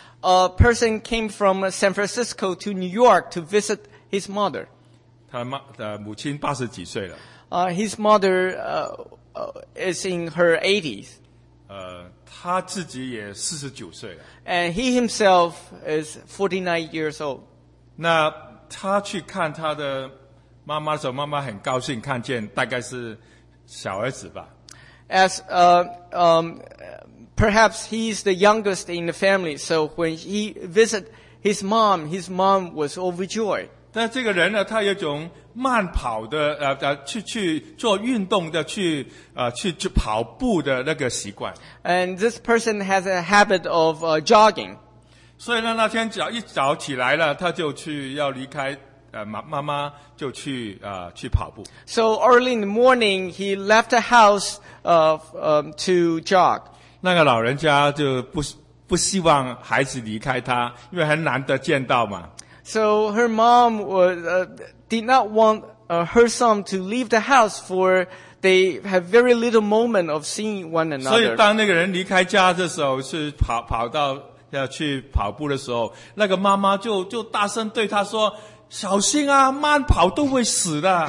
[SPEAKER 2] A person came from uh, San Francisco to New York to visit his mother.
[SPEAKER 1] 他妈的母亲八十几岁了，
[SPEAKER 2] Uh, his mother uh, uh, is in her eighties,
[SPEAKER 1] 呃，他自己也四十九岁了。
[SPEAKER 2] and he himself is forty-nine years old.
[SPEAKER 1] 那他去看他的妈妈的时候，妈妈很高兴看见，大概是小儿子吧。
[SPEAKER 2] As uh, um, perhaps he's the youngest in the family, so when he visited his mom, his mom was overjoyed.
[SPEAKER 1] 但这个人呢，他有一种慢跑的，呃呃，去去做运动的，去呃去去跑步的那个习惯。
[SPEAKER 2] And this person has a habit of uh, jogging.
[SPEAKER 1] 所以呢，那天早一早起来了，他就去要离开，呃妈妈妈就去呃去跑步。
[SPEAKER 2] So early in the morning, he left the house uh, um, to jog.
[SPEAKER 1] 那个老人家就不不希望孩子离开他，因为很难得见到嘛。
[SPEAKER 2] So her mom was, uh, did not want uh, her son to leave the house, for they have very little moment of seeing one
[SPEAKER 1] 所以
[SPEAKER 2] another.
[SPEAKER 1] 当那个人离开家的时候，是跑跑到要去跑步的时候，那个妈妈就就大声对他说：“小心啊，慢跑都会死的。”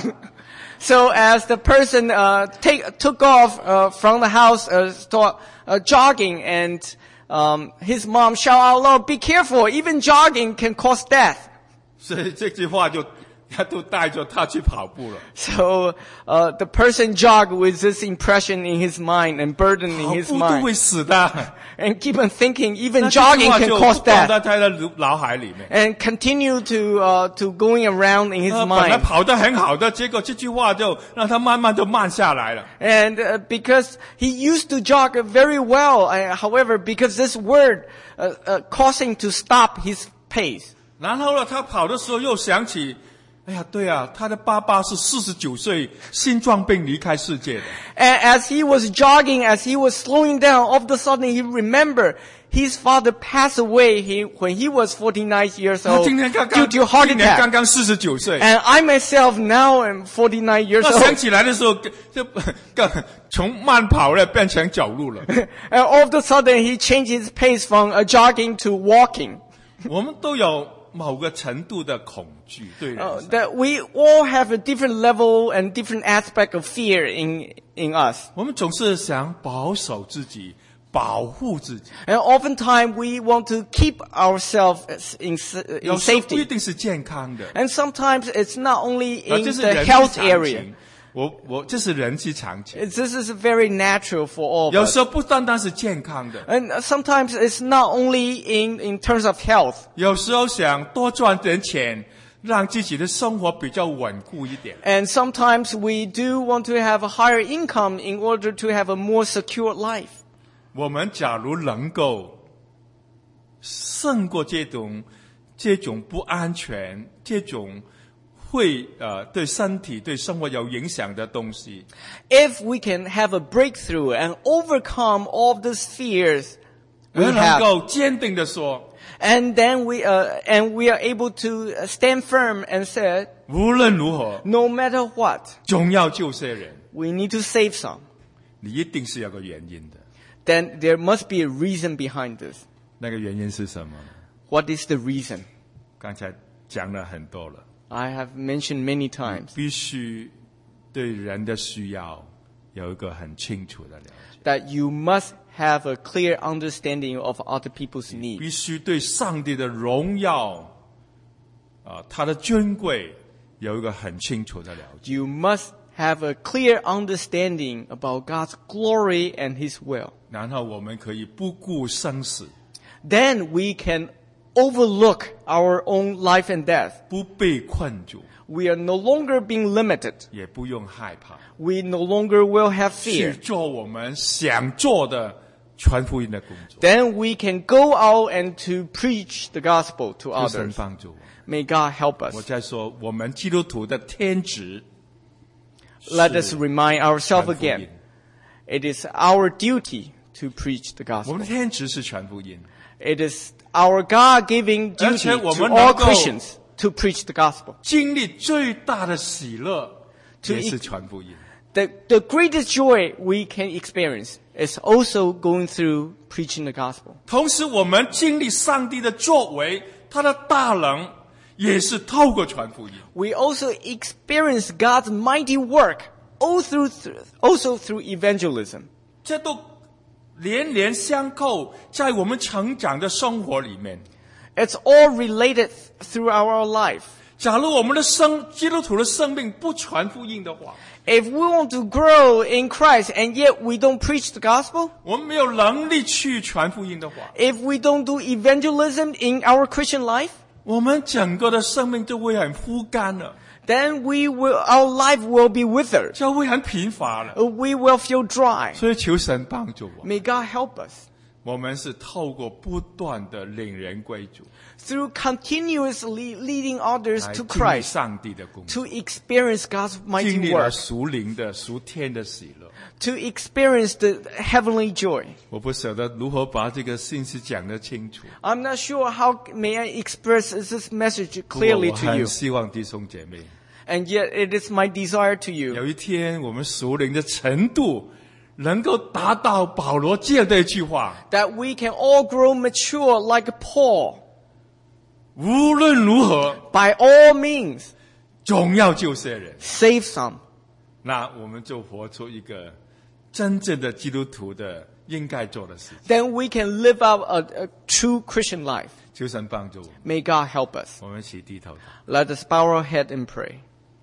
[SPEAKER 2] So as the person uh, take, took off uh, from the house, uh, start uh, jogging, and um, his mom shout out loud, "Be careful! Even jogging can cause death."
[SPEAKER 1] 所以这句话就他都带着他去跑步了。
[SPEAKER 2] So uh, the person jogged with this impression in his mind and burden in
[SPEAKER 1] 跑
[SPEAKER 2] his
[SPEAKER 1] 步都
[SPEAKER 2] mind,
[SPEAKER 1] 会死的，
[SPEAKER 2] and keep on thinking
[SPEAKER 1] 那
[SPEAKER 2] even
[SPEAKER 1] 这句
[SPEAKER 2] jogging
[SPEAKER 1] 话
[SPEAKER 2] can
[SPEAKER 1] 就
[SPEAKER 2] cause
[SPEAKER 1] 放在
[SPEAKER 2] death,
[SPEAKER 1] 他的脑海里面。
[SPEAKER 2] and continue to uh, to going around in his
[SPEAKER 1] 他本来
[SPEAKER 2] mind.
[SPEAKER 1] 跑得很好的，结果这句话就让他慢慢就慢下来了。
[SPEAKER 2] And uh, because he used to jog very well, uh, however, because this word uh, uh, caused him to stop his pace.
[SPEAKER 1] 然后呢，他跑的时候又想起，哎呀，对啊，他的爸爸是四十九岁心脏病离开世界的。
[SPEAKER 2] And as he was jogging, as he was slowing down, all of a sudden he remembered his father passed away he, when he was forty-nine years
[SPEAKER 1] 他
[SPEAKER 2] old
[SPEAKER 1] 今年刚
[SPEAKER 2] due
[SPEAKER 1] 刚
[SPEAKER 2] to heart
[SPEAKER 1] 今年刚
[SPEAKER 2] attack.
[SPEAKER 1] 刚四十九岁，
[SPEAKER 2] And I myself now am forty-nine years
[SPEAKER 1] 那想
[SPEAKER 2] old.
[SPEAKER 1] 起来的时候，就更从慢跑了变成走路了。
[SPEAKER 2] And all of a sudden he changed his pace from uh, jogging to walking.
[SPEAKER 1] 我们都有某个程度的恐惧，对人
[SPEAKER 2] Uh,
[SPEAKER 1] 生。
[SPEAKER 2] that we all have a different level and different aspect of fear in in us.
[SPEAKER 1] 我们总是想保守自己，保护自己，
[SPEAKER 2] And oftentimes we want to keep ourselves in, s-
[SPEAKER 1] 有
[SPEAKER 2] in
[SPEAKER 1] 时候不一
[SPEAKER 2] safety.
[SPEAKER 1] 定是健康的。
[SPEAKER 2] And sometimes it's not only
[SPEAKER 1] 啊，
[SPEAKER 2] in
[SPEAKER 1] 这是
[SPEAKER 2] the
[SPEAKER 1] 人之
[SPEAKER 2] health
[SPEAKER 1] 常
[SPEAKER 2] area.
[SPEAKER 1] 情。我我这是人之常情。
[SPEAKER 2] It's- This is very natural for all of
[SPEAKER 1] 有
[SPEAKER 2] us.
[SPEAKER 1] 时候不单单是健康的，
[SPEAKER 2] And sometimes it's not only in, in terms of health.
[SPEAKER 1] 有时候想多赚点钱，让自己的生活比较稳固一点。
[SPEAKER 2] And sometimes we do want to have a higher income in order to have a more secure life.
[SPEAKER 1] 我们假如能够胜过这种这种不安全、这种会呃对身体、对生活有影响的东西，
[SPEAKER 2] If we can have a breakthrough and overcome all of these fears
[SPEAKER 1] 我
[SPEAKER 2] we
[SPEAKER 1] 们能
[SPEAKER 2] have,
[SPEAKER 1] 够坚定的说，
[SPEAKER 2] and then we, uh, and we are able to stand firm and say,
[SPEAKER 1] 无论如何，
[SPEAKER 2] no matter what,
[SPEAKER 1] 总要救些人。
[SPEAKER 2] we need to save some.
[SPEAKER 1] 你一定是有个原因的，
[SPEAKER 2] Then there must be a reason behind this.
[SPEAKER 1] 那个原因是什么呢？
[SPEAKER 2] What is the reason?
[SPEAKER 1] 刚才讲了很多了，
[SPEAKER 2] I have mentioned many times
[SPEAKER 1] 必须对人的需要有一个很清楚的了解，
[SPEAKER 2] that you must have a clear understanding of other people's
[SPEAKER 1] 必
[SPEAKER 2] needs.
[SPEAKER 1] 须对上帝的荣耀啊，他的尊贵有一个很清楚的了解。
[SPEAKER 2] You must have a clear understanding about God's glory and His will.
[SPEAKER 1] 然后我们可以不顾生死，
[SPEAKER 2] Then we can overlook our own life and death.
[SPEAKER 1] 不被困住，
[SPEAKER 2] We are no longer being limited.
[SPEAKER 1] 也不用害怕，
[SPEAKER 2] We no longer will have
[SPEAKER 1] 去
[SPEAKER 2] fear.
[SPEAKER 1] 做我们想做的传福音的工作。
[SPEAKER 2] Then we can go out and to preach the gospel to
[SPEAKER 1] 求神
[SPEAKER 2] others.
[SPEAKER 1] 帮助我。
[SPEAKER 2] May God help
[SPEAKER 1] 我
[SPEAKER 2] us.
[SPEAKER 1] 在说，我们基督徒的天职
[SPEAKER 2] Let us
[SPEAKER 1] 是
[SPEAKER 2] remind ourselves
[SPEAKER 1] 传福音
[SPEAKER 2] again. It is our duty to preach the
[SPEAKER 1] 我们
[SPEAKER 2] gospel.
[SPEAKER 1] 的天职是传福音，
[SPEAKER 2] It is our God-given
[SPEAKER 1] 而
[SPEAKER 2] duty
[SPEAKER 1] 且我
[SPEAKER 2] to
[SPEAKER 1] 们
[SPEAKER 2] all
[SPEAKER 1] 能够
[SPEAKER 2] Christians to preach the gospel.
[SPEAKER 1] 经历最大的喜乐
[SPEAKER 2] To
[SPEAKER 1] 也是
[SPEAKER 2] ex-
[SPEAKER 1] 传福音。
[SPEAKER 2] The, the greatest joy we can experience is also going through preaching the gospel.
[SPEAKER 1] 同时，我们经历上帝的作为，他的大能，也是透过传福音。
[SPEAKER 2] We also experience God's mighty work all through, through, also through evangelism.
[SPEAKER 1] 这都连连相扣在我们成长的生活里面。
[SPEAKER 2] It's all related throughout our life.
[SPEAKER 1] 假如我们的生基督徒的生命不传福音的话，
[SPEAKER 2] If we want to grow in Christ and yet we don't preach the gospel,
[SPEAKER 1] 我们没有能力去传福音的话，
[SPEAKER 2] if we don't do evangelism in our Christian life,
[SPEAKER 1] 我们整个的生命就会很枯干了，
[SPEAKER 2] then we will, our life will be withered.
[SPEAKER 1] 就会很贫乏了。
[SPEAKER 2] We will feel dry.
[SPEAKER 1] 所以求神帮助我，
[SPEAKER 2] May God help us.
[SPEAKER 1] 我们是透过不断的领人归主，
[SPEAKER 2] Through continuously leading others
[SPEAKER 1] 来
[SPEAKER 2] to
[SPEAKER 1] 经历
[SPEAKER 2] Christ,
[SPEAKER 1] 上帝的工作，
[SPEAKER 2] to experience God's
[SPEAKER 1] 经
[SPEAKER 2] mighty
[SPEAKER 1] 历了
[SPEAKER 2] work,
[SPEAKER 1] 属灵的、属天的喜乐。
[SPEAKER 2] to experience the heavenly joy.
[SPEAKER 1] 我不晓得如何把这个信息讲得清楚，
[SPEAKER 2] I'm not sure how may I express this message
[SPEAKER 1] 不过
[SPEAKER 2] clearly
[SPEAKER 1] 我
[SPEAKER 2] to you.
[SPEAKER 1] 很希望弟兄姐妹，
[SPEAKER 2] And yet it is my desire to you
[SPEAKER 1] 有一天我们属灵的程度能够达到保罗这样的一句话：
[SPEAKER 2] that we can all grow mature like Paul.
[SPEAKER 1] 无论如何，
[SPEAKER 2] By all means,
[SPEAKER 1] 总要救些人。
[SPEAKER 2] save some.
[SPEAKER 1] 那我们就活出一个真正的基督徒的应该做的事情。
[SPEAKER 2] Then we can live out a, a true Christian life.
[SPEAKER 1] 求神帮助我们，
[SPEAKER 2] May God help us.
[SPEAKER 1] 我们一起低头。
[SPEAKER 2] Let us bow our head and pray.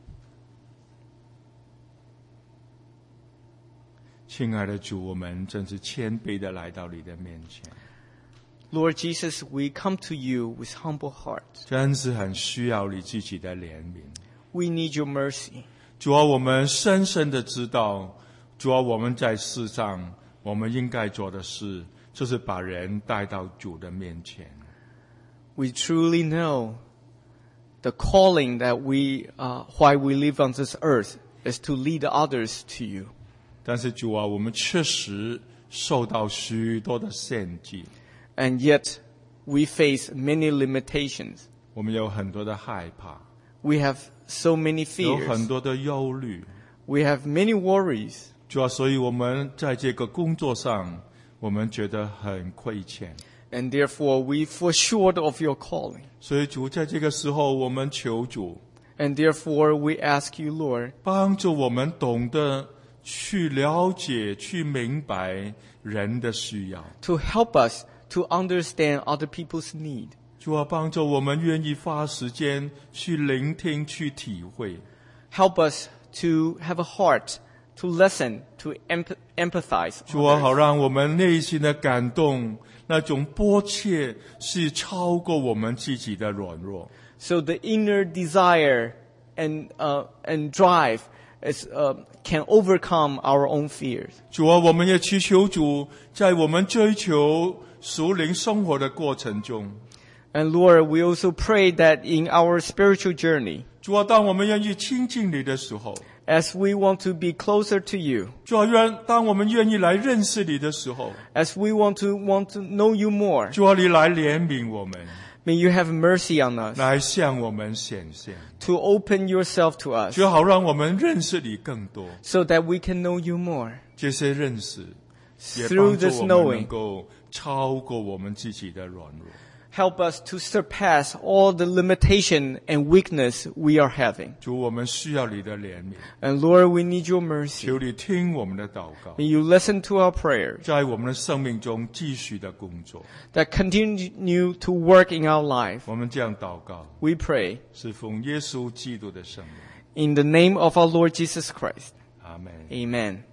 [SPEAKER 1] 亲爱的主，我们真是谦卑的来到你的面前，
[SPEAKER 2] Lord Jesus, we come to you with humble hearts.
[SPEAKER 1] 真是很需要你自己的怜悯。
[SPEAKER 2] We need your mercy.
[SPEAKER 1] 主啊，我们深深的知道，主啊，我们在世上我们应该做的事，就是把人带到主的面前。
[SPEAKER 2] We truly know the calling that we, uh, while we live on this earth, is to lead others to you.
[SPEAKER 1] 但是主啊，我们确实受到许多的限制，
[SPEAKER 2] And yet, we face many limitations.
[SPEAKER 1] 我们有很多的害怕，
[SPEAKER 2] We have so many
[SPEAKER 1] 有很
[SPEAKER 2] fears.
[SPEAKER 1] 多的忧虑。
[SPEAKER 2] We have many worries.
[SPEAKER 1] 主啊，所以我们在这个工作上，我们觉得很亏欠。
[SPEAKER 2] And therefore, we fall short of your calling.
[SPEAKER 1] 所以主，在这个时候，我们求主
[SPEAKER 2] And therefore, we ask you, Lord,
[SPEAKER 1] 帮助我们懂得去了解、去明白人的需要。
[SPEAKER 2] to help us to understand other people's need.
[SPEAKER 1] 主啊，帮助我们愿意花时间去聆听、去体会。
[SPEAKER 2] Help us to have a heart to listen, to empath- empathize.
[SPEAKER 1] 主啊，
[SPEAKER 2] others.
[SPEAKER 1] 好让我们内心的感动，那种迫切是超过我们自己的软弱。
[SPEAKER 2] So the inner desire and, uh, and drive is, uh, can overcome our own fears.
[SPEAKER 1] 主啊，我们也祈求主，在我们追求属灵生活的过程中，
[SPEAKER 2] And Lord, we also pray that in our spiritual journey,
[SPEAKER 1] 主啊，当我们愿意亲近你的时候，
[SPEAKER 2] as we want to be closer to you,
[SPEAKER 1] 主啊，愿当我们愿意来认识你的时候，
[SPEAKER 2] as we want to want to know you more,
[SPEAKER 1] 主啊，你来怜悯我们，
[SPEAKER 2] may you have mercy on us,
[SPEAKER 1] 来向我们显现，
[SPEAKER 2] to open yourself to us,
[SPEAKER 1] 主啊，好让我们认识你更多。
[SPEAKER 2] so that we can know you more.
[SPEAKER 1] 这些认识也
[SPEAKER 2] Through
[SPEAKER 1] 帮助
[SPEAKER 2] this
[SPEAKER 1] 我们能
[SPEAKER 2] knowing,
[SPEAKER 1] 够超过我们自己的软弱。
[SPEAKER 2] help us to surpass all the limitation and weakness we are having.
[SPEAKER 1] 主，我们需要你的怜悯，
[SPEAKER 2] And Lord, we need your mercy.
[SPEAKER 1] 求你听我们的祷告，
[SPEAKER 2] May you listen to our prayers
[SPEAKER 1] 在我们的生命中继续的工作。
[SPEAKER 2] that continue to work in our life.
[SPEAKER 1] 我们这样祷告，
[SPEAKER 2] We pray
[SPEAKER 1] 是奉耶稣基督的圣名。
[SPEAKER 2] in the name of our Lord Jesus Christ.
[SPEAKER 1] 阿门。
[SPEAKER 2] Amen.